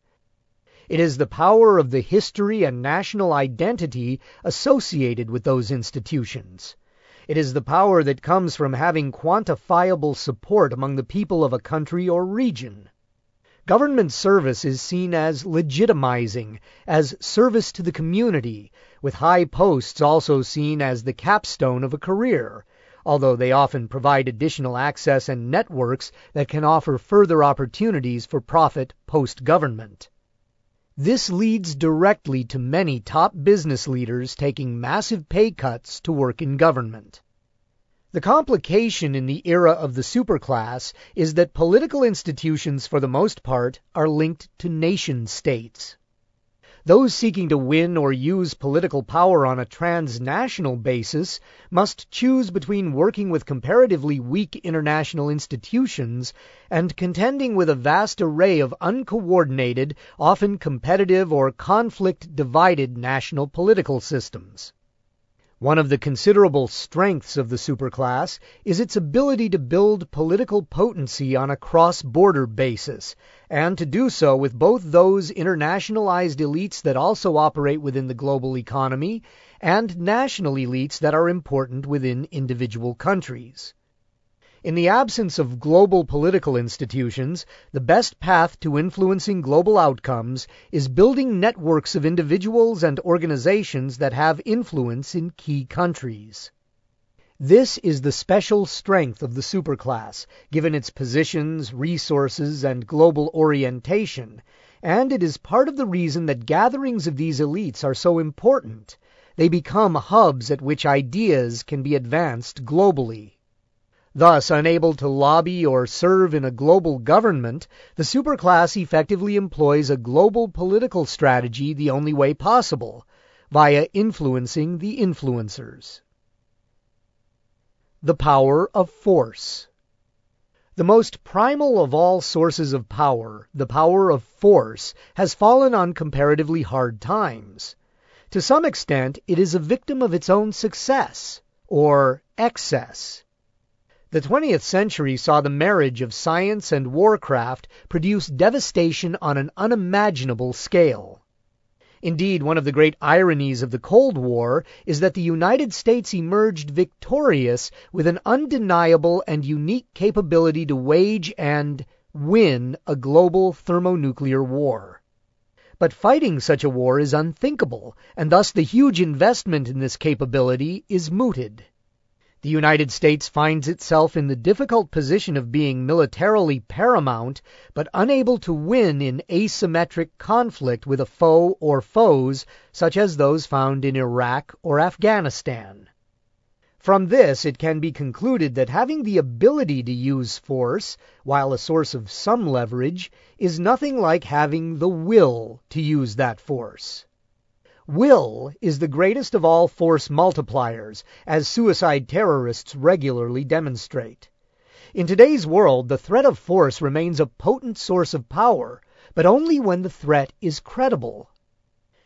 It is the power of the history and national identity associated with those institutions. It is the power that comes from having quantifiable support among the people of a country or region. Government service is seen as legitimizing, as service to the community, with high posts also seen as the capstone of a career, although they often provide additional access and networks that can offer further opportunities for profit post-government. This leads directly to many top business leaders taking massive pay cuts to work in government. The complication in the era of the superclass is that political institutions, for the most part, are linked to nation-states. Those seeking to win or use political power on a transnational basis must choose between working with comparatively weak international institutions and contending with a vast array of uncoordinated, often competitive or conflict-divided national political systems. One of the considerable strengths of the superclass is its ability to build political potency on a cross-border basis, and to do so with both those internationalized elites that also operate within the global economy and national elites that are important within individual countries. In the absence of global political institutions, the best path to influencing global outcomes is building networks of individuals and organizations that have influence in key countries. This is the special strength of the superclass, given its positions, resources, and global orientation, and it is part of the reason that gatherings of these elites are so important. They become hubs at which ideas can be advanced globally. Thus, unable to lobby or serve in a global government, the superclass effectively employs a global political strategy the only way possible, via influencing the influencers. The power of force. The most primal of all sources of power, the power of force, has fallen on comparatively hard times. To some extent, it is a victim of its own success, or excess. The 20th century saw the marriage of science and warcraft produce devastation on an unimaginable scale. Indeed, one of the great ironies of the Cold War is that the United States emerged victorious with an undeniable and unique capability to wage and win a global thermonuclear war. But fighting such a war is unthinkable, and thus the huge investment in this capability is mooted. The United States finds itself in the difficult position of being militarily paramount, but unable to win in asymmetric conflict with a foe or foes, such as those found in Iraq or Afghanistan. From this, it can be concluded that having the ability to use force, while a source of some leverage, is nothing like having the will to use that force. Will is the greatest of all force multipliers, as suicide terrorists regularly demonstrate. In today's world, the threat of force remains a potent source of power, but only when the threat is credible.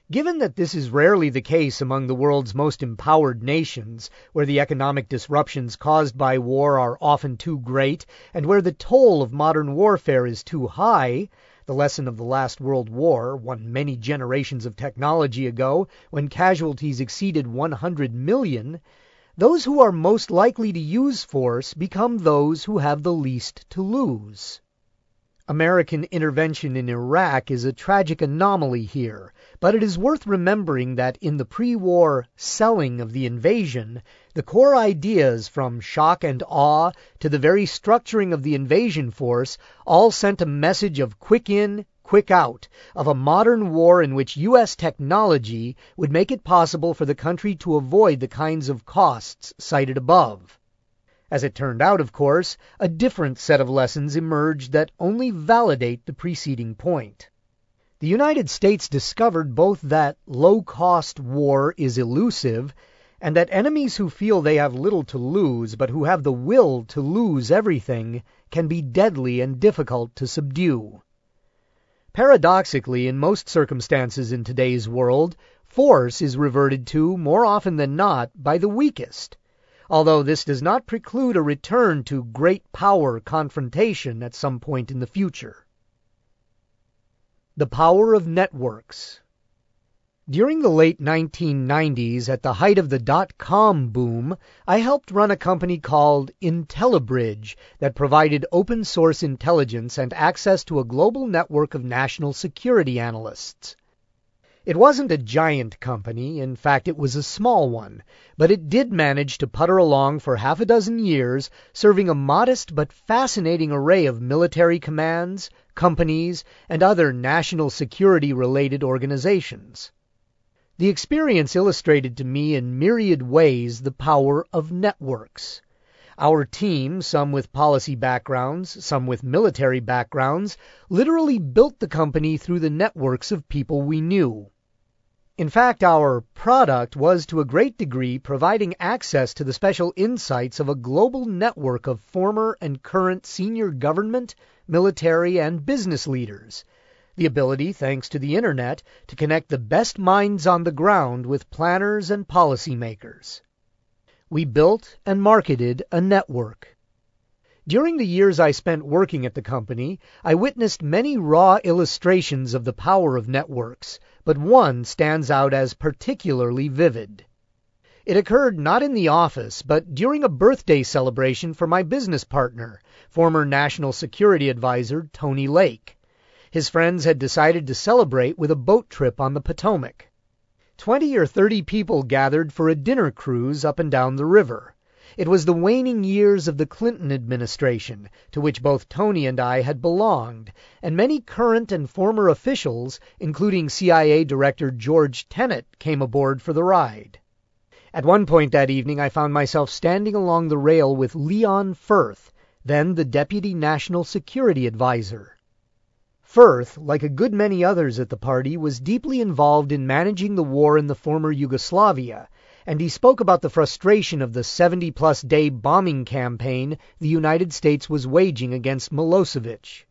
Given that this is rarely the case among the world's most empowered nations, where the economic disruptions caused by war are often too great, and where the toll of modern warfare is too high, the lesson of the last World War, won many generations of technology ago, when casualties exceeded 100 million, those who are most likely to use force become those who have the least to lose. American intervention in Iraq is a tragic anomaly here, but it is worth remembering that in the pre-war selling of the invasion, the core ideas from shock and awe to the very structuring of the invasion force all sent a message of quick in, quick out, of a modern war in which U.S. technology would make it possible for the country to avoid the kinds of costs cited above. As it turned out, of course, a different set of lessons emerged that only validate the preceding point. The United States discovered both that low-cost war is elusive, and that enemies who feel they have little to lose, but who have the will to lose everything, can be deadly and difficult to subdue. Paradoxically, in most circumstances in today's world, force is reverted to, more often than not, by the weakest, although this does not preclude a return to great power confrontation at some point in the future. The power of networks. During the late 1990s, at the height of the dot-com boom, I helped run a company called IntelliBridge that provided open-source intelligence and access to a global network of national security analysts. It wasn't a giant company, in fact it was a small one, but it did manage to putter along for half a dozen years, serving a modest but fascinating array of military commands, companies, and other national security-related organizations. The experience illustrated to me in myriad ways the power of networks. Our team, some with policy backgrounds, some with military backgrounds, literally built the company through the networks of people we knew. In fact, our product was to a great degree providing access to the special insights of a global network of former and current senior government, military, and business leaders. The ability, thanks to the Internet, to connect the best minds on the ground with planners and policymakers. We built and marketed a network. During the years I spent working at the company, I witnessed many raw illustrations of the power of networks, but one stands out as particularly vivid. It occurred not in the office, but during a birthday celebration for my business partner, former National Security Advisor Tony Lake. His friends had decided to celebrate with a boat trip on the Potomac. 20 or 30 people gathered for a dinner cruise up and down the river. It was the waning years of the Clinton administration, to which both Tony and I had belonged, and many current and former officials, including CIA Director George Tenet, came aboard for the ride. At one point that evening I found myself standing along the rail with Leon Firth, then the Deputy National Security Advisor. Firth, like a good many others at the party, was deeply involved in managing the war in the former Yugoslavia, and he spoke about the frustration of the 70-plus day bombing campaign the United States was waging against Milosevic.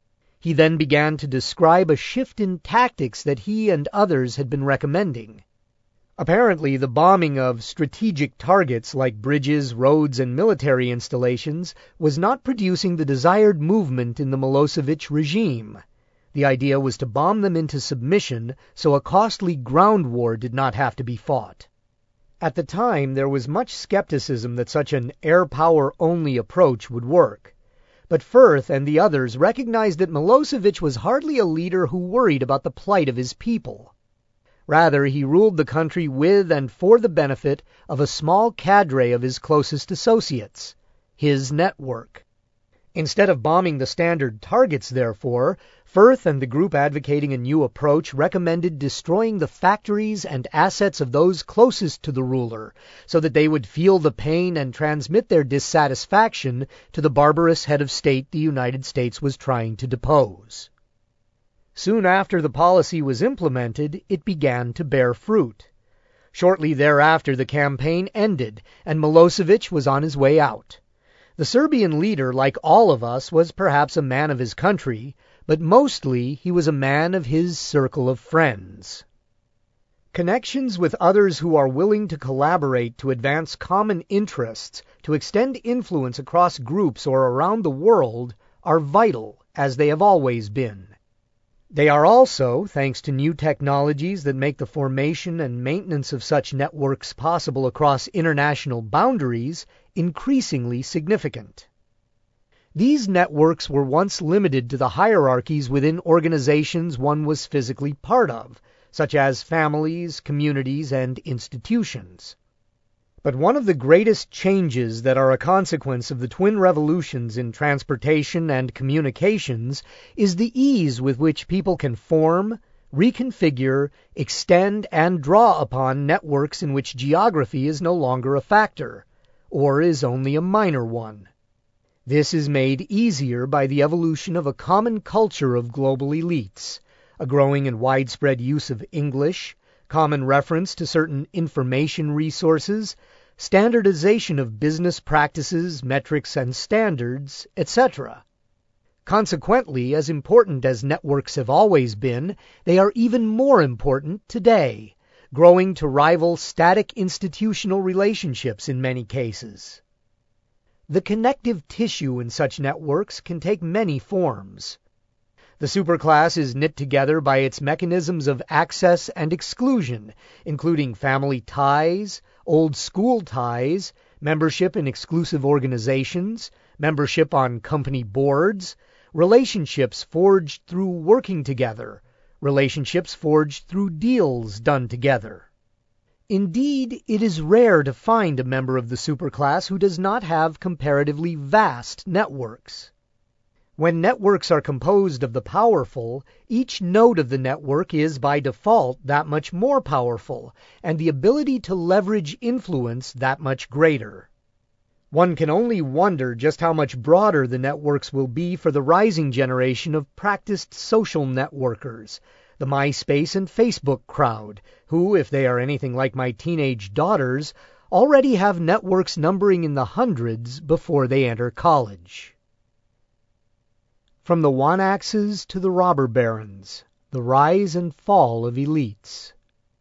He then began to describe a shift in tactics that he and others had been recommending. Apparently, the bombing of strategic targets like bridges, roads, and military installations was not producing the desired movement in the Milosevic regime. The idea was to bomb them into submission so a costly ground war did not have to be fought. At the time, there was much skepticism that such an air power-only approach would work. But Firth and the others recognized that Milosevic was hardly a leader who worried about the plight of his people. Rather, he ruled the country with and for the benefit of a small cadre of his closest associates, his network. Instead of bombing the standard targets, therefore, Firth and the group advocating a new approach recommended destroying the factories and assets of those closest to the ruler, so that they would feel the pain and transmit their dissatisfaction to the barbarous head of state the United States was trying to depose. Soon after the policy was implemented, it began to bear fruit. Shortly thereafter the campaign ended, and Milosevic was on his way out. The Serbian leader, like all of us, was perhaps a man of his country, but mostly he was a man of his circle of friends. Connections with others who are willing to collaborate to advance common interests, to extend influence across groups or around the world, are vital, as they have always been. They are also, thanks to new technologies that make the formation and maintenance of such networks possible across international boundaries, increasingly significant. These networks were once limited to the hierarchies within organizations one was physically part of, such as families, communities, and institutions. But one of the greatest changes that are a consequence of the twin revolutions in transportation and communications is the ease with which people can form, reconfigure, extend, and draw upon networks in which geography is no longer a factor, or is only a minor one. This is made easier by the evolution of a common culture of global elites, a growing and widespread use of English, common reference to certain information resources, standardization of business practices, metrics, and standards, etc. Consequently, as important as networks have always been, they are even more important today, growing to rival static institutional relationships in many cases. The connective tissue in such networks can take many forms. The superclass is knit together by its mechanisms of access and exclusion, including family ties, old school ties, membership in exclusive organizations, membership on company boards, relationships forged through working together, relationships forged through deals done together. Indeed, it is rare to find a member of the superclass who does not have comparatively vast networks. When networks are composed of the powerful, each node of the network is by default that much more powerful, and the ability to leverage influence that much greater. One can only wonder just how much broader the networks will be for the rising generation of practiced social networkers, the MySpace and Facebook crowd, who, if they are anything like my teenage daughters, already have networks numbering in the hundreds before they enter college. From the Wanaxes to the robber barons, the rise and fall of elites.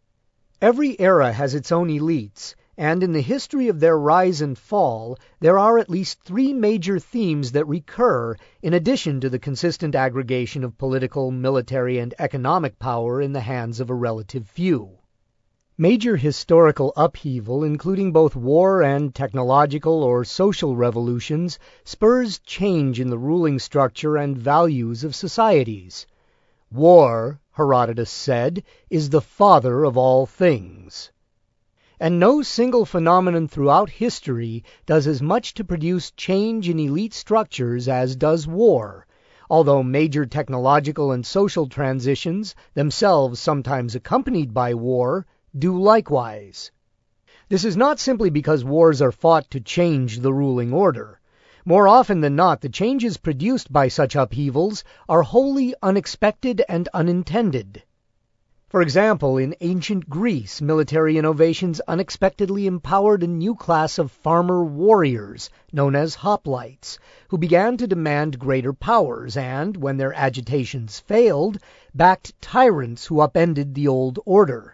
Every era has its own elites, and in the history of their rise and fall, there are at least three major themes that recur, in addition to the consistent aggregation of political, military, and economic power in the hands of a relative few. Major historical upheaval, including both war and technological or social revolutions, spurs change in the ruling structure and values of societies. War, Herodotus said, is the father of all things. And no single phenomenon throughout history does as much to produce change in elite structures as does war, although major technological and social transitions, themselves sometimes accompanied by war, do likewise. This is not simply because wars are fought to change the ruling order. More often than not, the changes produced by such upheavals are wholly unexpected and unintended. For example, in ancient Greece, military innovations unexpectedly empowered a new class of farmer warriors, known as hoplites, who began to demand greater powers and, when their agitations failed, backed tyrants who upended the old order.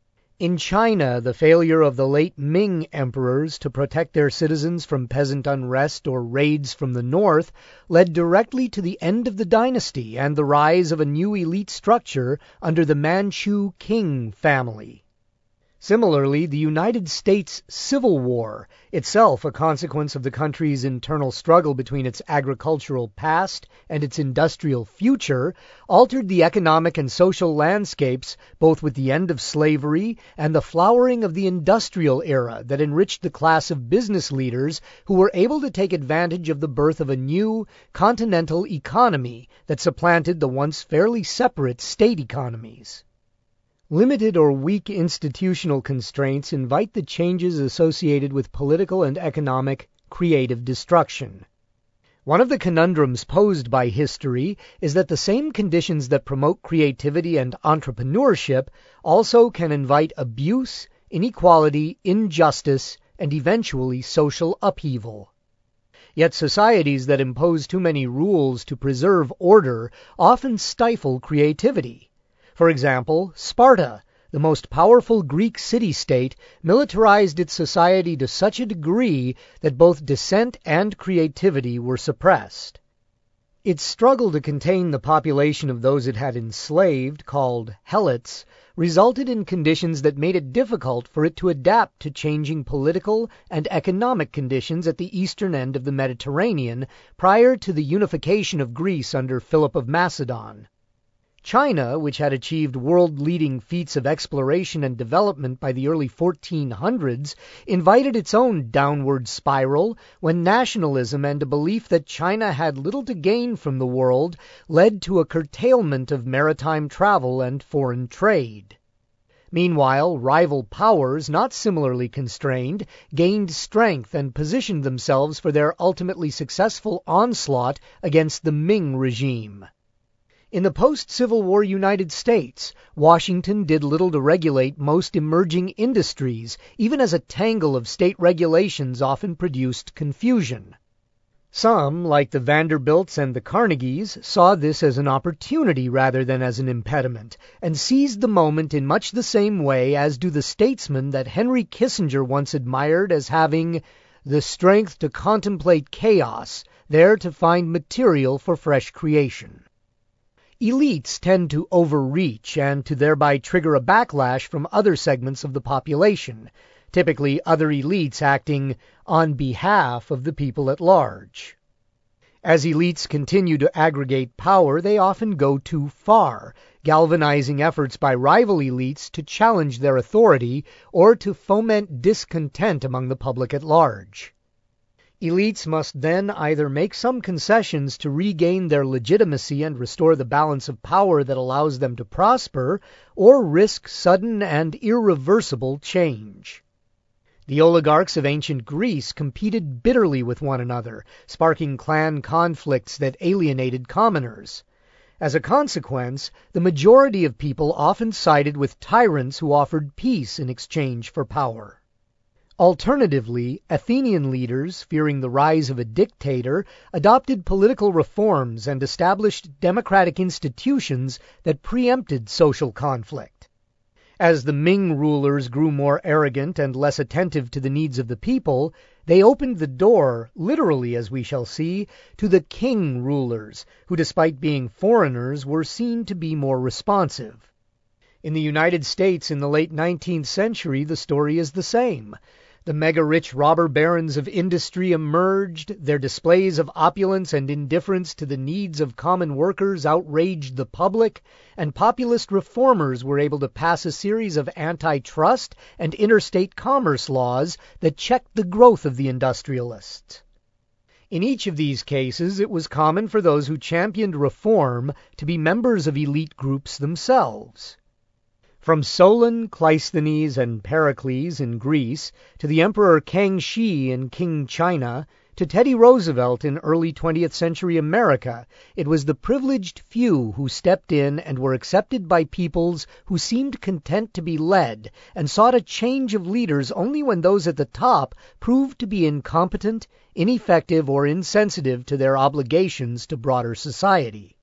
In China, the failure of the late Ming emperors to protect their citizens from peasant unrest or raids from the north led directly to the end of the dynasty and the rise of a new elite structure under the Manchu Qing family. Similarly, the United States Civil War, itself a consequence of the country's internal struggle between its agricultural past and its industrial future, altered the economic and social landscapes both with the end of slavery and the flowering of the industrial era that enriched the class of business leaders who were able to take advantage of the birth of a new continental economy that supplanted the once fairly separate state economies. Limited or weak institutional constraints invite the changes associated with political and economic creative destruction. One of the conundrums posed by history is that the same conditions that promote creativity and entrepreneurship also can invite abuse, inequality, injustice, and eventually social upheaval. Yet societies that impose too many rules to preserve order often stifle creativity. For example, Sparta, the most powerful Greek city-state militarized its society to such a degree that both dissent and creativity were suppressed. Its struggle to contain the population of those it had enslaved, called helots, resulted in conditions that made it difficult for it to adapt to changing political and economic conditions at the eastern end of the Mediterranean prior to the unification of Greece under Philip of Macedon. China, which had achieved world-leading feats of exploration and development by the early 1400s, invited its own downward spiral when nationalism and a belief that China had little to gain from the world led to a curtailment of maritime travel and foreign trade. Meanwhile, rival powers, not similarly constrained, gained strength and positioned themselves for their ultimately successful onslaught against the Ming regime. In the post-Civil War United States, Washington did little to regulate most emerging industries, even as a tangle of state regulations often produced confusion. Some, like the Vanderbilts and the Carnegies, saw this as an opportunity rather than as an impediment, and seized the moment in much the same way as do the statesmen that Henry Kissinger once admired as having the strength to contemplate chaos, there to find material for fresh creation. Elites tend to overreach and to thereby trigger a backlash from other segments of the population, typically other elites acting on behalf of the people at large. As elites continue to aggregate power, they often go too far, galvanizing efforts by rival elites to challenge their authority or to foment discontent among the public at large. Elites must then either make some concessions to regain their legitimacy and restore the balance of power that allows them to prosper, or risk sudden and irreversible change. The oligarchs of ancient Greece competed bitterly with one another, sparking clan conflicts that alienated commoners. As a consequence, the majority of people often sided with tyrants who offered peace in exchange for power. Alternatively, Athenian leaders, fearing the rise of a dictator, adopted political reforms and established democratic institutions that preempted social conflict. As the Ming rulers grew more arrogant and less attentive to the needs of the people, they opened the door, literally as we shall see, to the king rulers, who despite being foreigners were seen to be more responsive. In the United States in the late 19th century, the story is the same. The mega-rich robber barons of industry emerged, their displays of opulence and indifference to the needs of common workers outraged the public, and populist reformers were able to pass a series of antitrust and interstate commerce laws that checked the growth of the industrialists. In each of these cases, it was common for those who championed reform to be members of elite groups themselves. From Solon, Cleisthenes, and Pericles in Greece, to the Emperor Kangxi in Qing China, to Teddy Roosevelt in early 20th century America, it was the privileged few who stepped in and were accepted by peoples who seemed content to be led, and sought a change of leaders only when those at the top proved to be incompetent, ineffective, or insensitive to their obligations to broader society.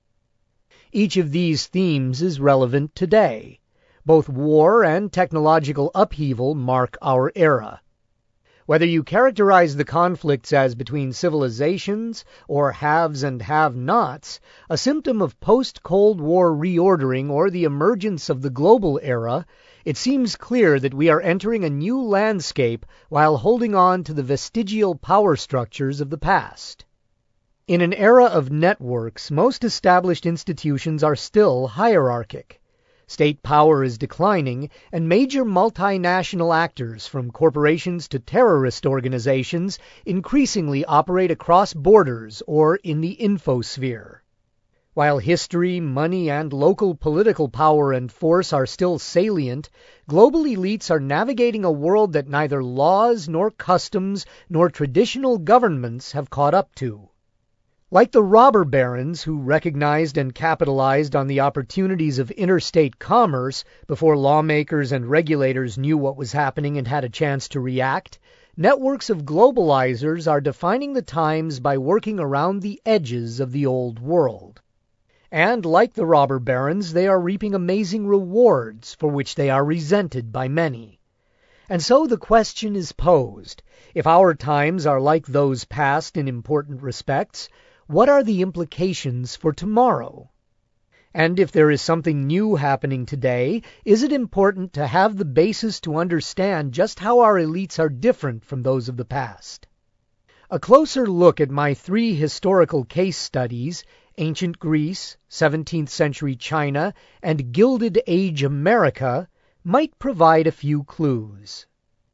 Each of these themes is relevant today. Both war and technological upheaval mark our era. Whether you characterize the conflicts as between civilizations or haves and have-nots, a symptom of post-Cold War reordering or the emergence of the global era, it seems clear that we are entering a new landscape while holding on to the vestigial power structures of the past. In an era of networks, most established institutions are still hierarchic. State power is declining, and major multinational actors, from corporations to terrorist organizations, increasingly operate across borders or in the infosphere. While history, money, and local political power and force are still salient, global elites are navigating a world that neither laws nor customs nor traditional governments have caught up to. Like the robber barons who recognized and capitalized on the opportunities of interstate commerce before lawmakers and regulators knew what was happening and had a chance to react, networks of globalizers are defining the times by working around the edges of the old world. And like the robber barons, they are reaping amazing rewards for which they are resented by many. And so the question is posed, if our times are like those past in important respects, what are the implications for tomorrow? And if there is something new happening today, is it important to have the basis to understand just how our elites are different from those of the past? A closer look at my 3 historical case studies, Ancient Greece, 17th century China, and Gilded Age America, might provide a few clues.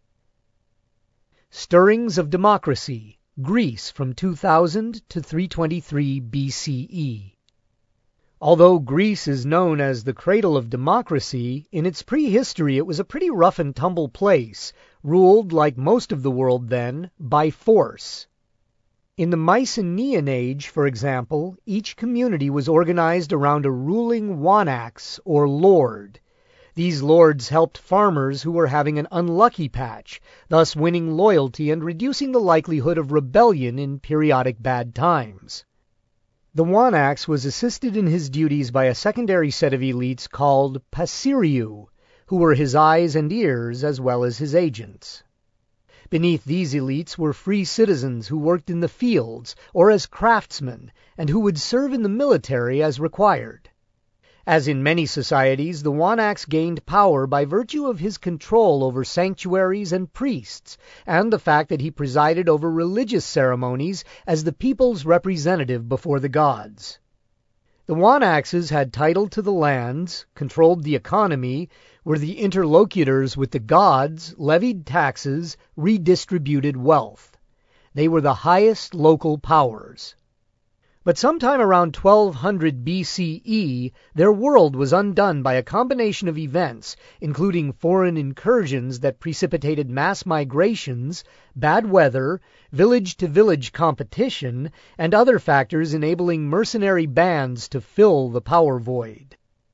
Stirrings of Democracy, Greece from 2000 to 323 BCE. Although Greece is known as the cradle of democracy, in its prehistory it was a pretty rough and tumble place, ruled, like most of the world then, by force. In the Mycenaean age, for example, each community was organized around a ruling wanax, or lord. These lords helped farmers who were having an unlucky patch, thus winning loyalty and reducing the likelihood of rebellion in periodic bad times. The wanax was assisted in his duties by a secondary set of elites called passiriu, who were his eyes and ears as well as his agents. Beneath these elites were free citizens who worked in the fields or as craftsmen, and who would serve in the military as required. As in many societies, the wanax gained power by virtue of his control over sanctuaries and priests, and the fact that he presided over religious ceremonies as the people's representative before the gods. The wanaxes had title to the lands, controlled the economy, were the interlocutors with the gods, levied taxes, redistributed wealth. They were the highest local powers. But sometime around 1200 BCE, their world was undone by a combination of events, including foreign incursions that precipitated mass migrations, bad weather, village-to-village competition, and other factors enabling mercenary bands to fill the power void.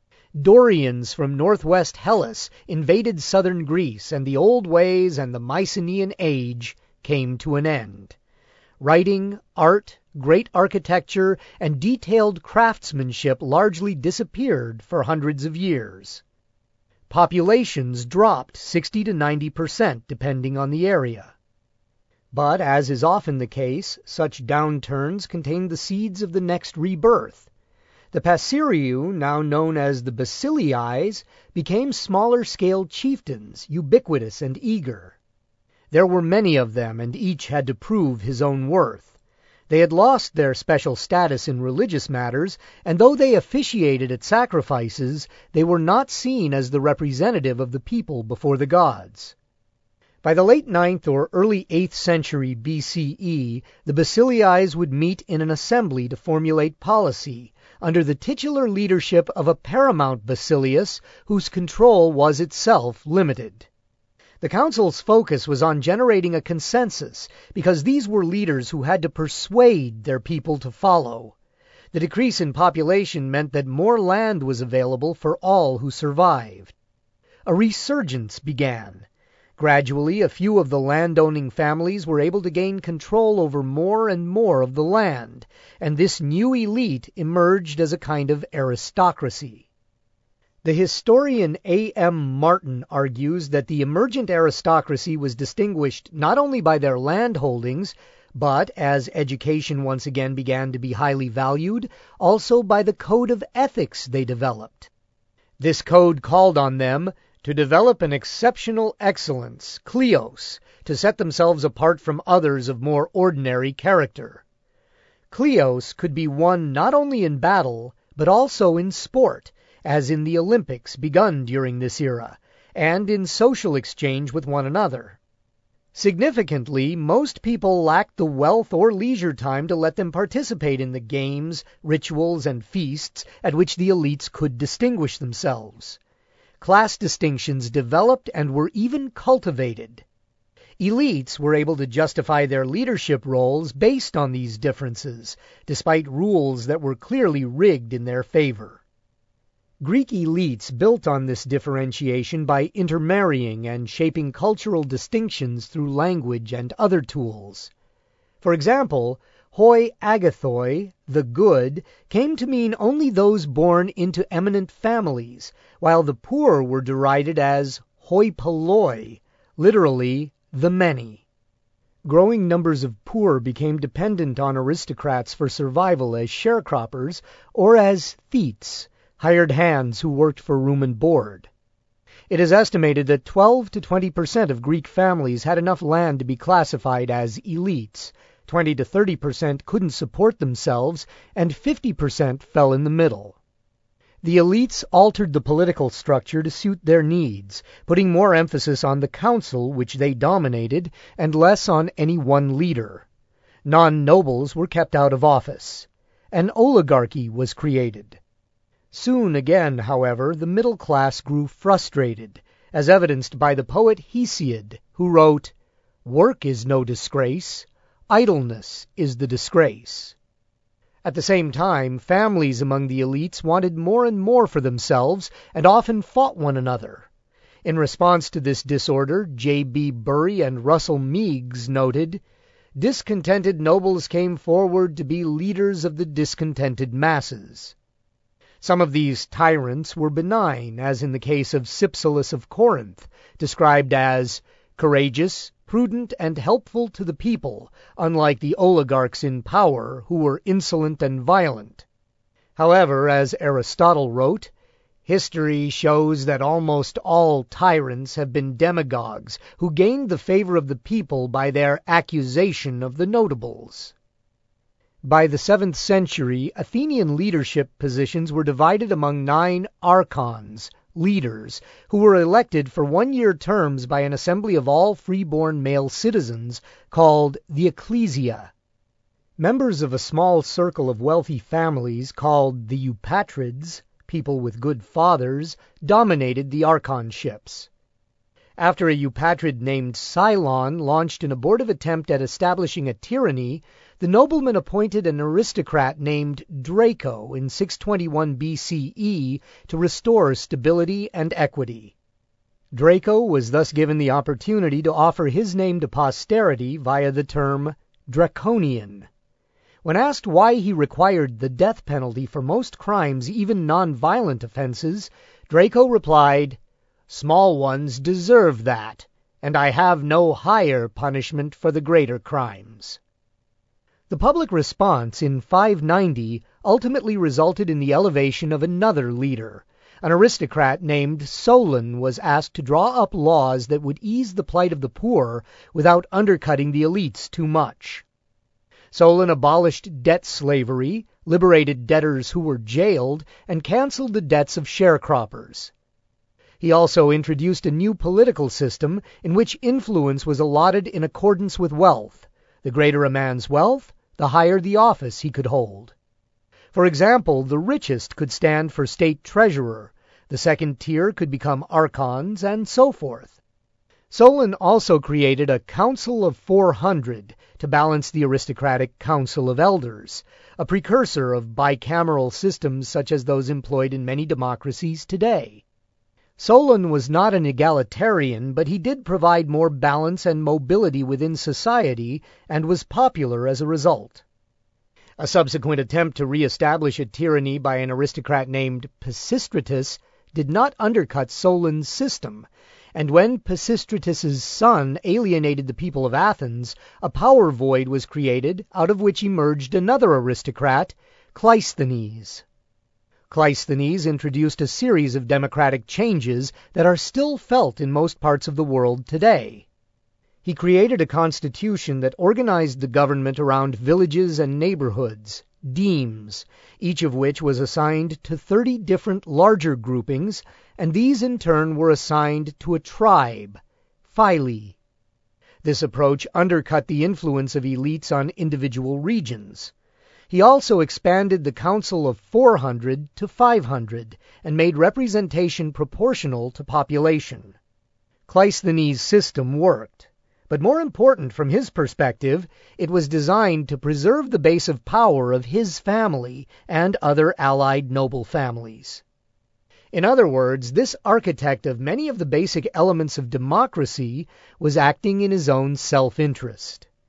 Dorians from northwest Hellas invaded southern Greece, and the old ways and the Mycenaean age came to an end. Writing, art, great architecture, and detailed craftsmanship largely disappeared for hundreds of years. Populations dropped 60 to 90% depending on the area. But, as is often the case, such downturns contained the seeds of the next rebirth. The passiriu, now known as the Basileis, became smaller-scale chieftains, ubiquitous and eager. There were many of them, and each had to prove his own worth. They had lost their special status in religious matters, and though they officiated at sacrifices, they were not seen as the representative of the people before the gods. By the late 9th or early 8th century BCE, the Basileis would meet in an assembly to formulate policy, under the titular leadership of a paramount Basileus, whose control was itself limited. The council's focus was on generating a consensus, because these were leaders who had to persuade their people to follow. The decrease in population meant that more land was available for all who survived. A resurgence began. Gradually, a few of the landowning families were able to gain control over more and more of the land, and this new elite emerged as a kind of aristocracy. The historian A.M. Martin argues that the emergent aristocracy was distinguished not only by their land holdings, but, as education once again began to be highly valued, also by the code of ethics they developed. This code called on them to develop an exceptional excellence, kleos, to set themselves apart from others of more ordinary character. Kleos could be won not only in battle, but also in sport, as in the Olympics begun during this era, and in social exchange with one another. Significantly, most people lacked the wealth or leisure time to let them participate in the games, rituals, and feasts at which the elites could distinguish themselves. Class distinctions developed and were even cultivated. Elites were able to justify their leadership roles based on these differences, despite rules that were clearly rigged in their favor. Greek elites built on this differentiation by intermarrying and shaping cultural distinctions through language and other tools. For example, hoi agathoi, the good, came to mean only those born into eminent families, while the poor were derided as hoi polloi, literally the many. Growing numbers of poor became dependent on aristocrats for survival as sharecroppers or as thetes, hired hands who worked for room and board. It is estimated that 12 to 20% of Greek families had enough land to be classified as elites, 20 to 30% couldn't support themselves, and 50% fell in the middle. The elites altered the political structure to suit their needs, putting more emphasis on the council, which they dominated, and less on any one leader. Non-nobles were kept out of office. An oligarchy was created. Soon again, however, the middle class grew frustrated, as evidenced by the poet Hesiod, who wrote, "Work is no disgrace, idleness is the disgrace." At the same time, families among the elites wanted more and more for themselves and often fought one another. In response to this disorder, J.B. Bury and Russell Meigs noted, "Discontented nobles came forward to be leaders of the discontented masses." Some of these tyrants were benign, as in the case of Cypselus of Corinth, described as courageous, prudent, and helpful to the people, unlike the oligarchs in power, who were insolent and violent. However, as Aristotle wrote, history shows that almost all tyrants have been demagogues who gained the favor of the people by their accusation of the notables. By the 7th century, Athenian leadership positions were divided among 9 archons, leaders, who were elected for one-year terms by an assembly of all free-born male citizens called the ecclesia. Members of a small circle of wealthy families called the eupatrids, people with good fathers, dominated the archonships. After a eupatrid named Cylon launched an abortive attempt at establishing a tyranny, the nobleman appointed an aristocrat named Draco in 621 BCE to restore stability and equity. Draco was thus given the opportunity to offer his name to posterity via the term Draconian. When asked why he required the death penalty for most crimes, even non-violent offenses, Draco replied, "Small ones deserve that, and I have no higher punishment for the greater crimes." The public response in 590 ultimately resulted in the elevation of another leader. An aristocrat named Solon was asked to draw up laws that would ease the plight of the poor without undercutting the elites too much. Solon abolished debt slavery, liberated debtors who were jailed, and canceled the debts of sharecroppers. He also introduced a new political system in which influence was allotted in accordance with wealth. The greater a man's wealth, the higher the office he could hold. For example, the richest could stand for state treasurer, the second tier could become archons, and so forth. Solon also created a Council of 400 to balance the aristocratic Council of Elders, a precursor of bicameral systems such as those employed in many democracies today. Solon was not an egalitarian, but he did provide more balance and mobility within society, and was popular as a result. A subsequent attempt to re-establish a tyranny by an aristocrat named Pisistratus did not undercut Solon's system, and when Pisistratus's son alienated the people of Athens, a power void was created out of which emerged another aristocrat, Cleisthenes. Cleisthenes introduced a series of democratic changes that are still felt in most parts of the world today. He created a constitution that organized the government around villages and neighborhoods, demes, each of which was assigned to 30 different larger groupings, and these in turn were assigned to a tribe, phyle. This approach undercut the influence of elites on individual regions. He also expanded the Council of 400 to 500 and made representation proportional to population. Cleisthenes' system worked, but more important from his perspective, it was designed to preserve the base of power of his family and other allied noble families. In other words, this architect of many of the basic elements of democracy was acting in his own self-interest.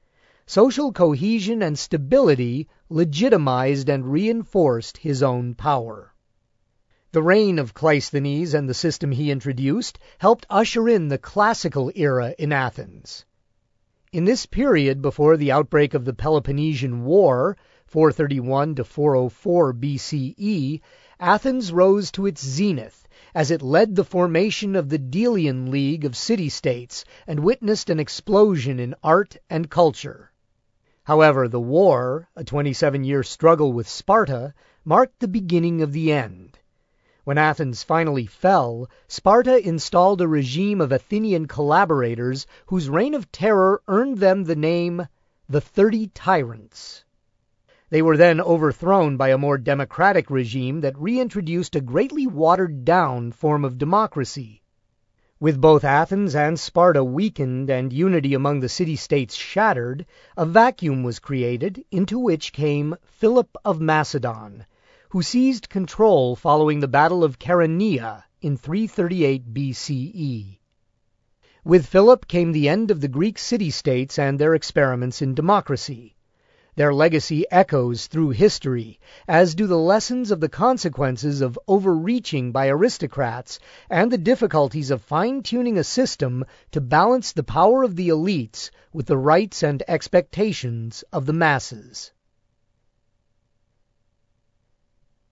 social cohesion and stability legitimized and reinforced his own power. The reign of Cleisthenes and the system he introduced helped usher in the classical era in Athens. In this period before the outbreak of the Peloponnesian War, 431 to 404 BCE, Athens rose to its zenith as it led the formation of the Delian League of city-states and witnessed an explosion in art and culture. However, the war, a 27-year struggle with Sparta, marked the beginning of the end. When Athens finally fell, Sparta installed a regime of Athenian collaborators whose reign of terror earned them the name the 30 Tyrants. They were then overthrown by a more democratic regime that reintroduced a greatly watered-down form of democracy. With both Athens and Sparta weakened and unity among the city-states shattered, a vacuum was created into which came Philip of Macedon, who seized control following the Battle of Chaeronea in 338 BCE. With Philip came the end of the Greek city-states and their experiments in democracy. Their legacy echoes through history, as do the lessons of the consequences of overreaching by aristocrats and the difficulties of fine-tuning a system to balance the power of the elites with the rights and expectations of the masses.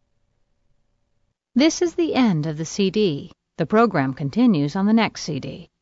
This is the end of the CD. The program continues on the next CD.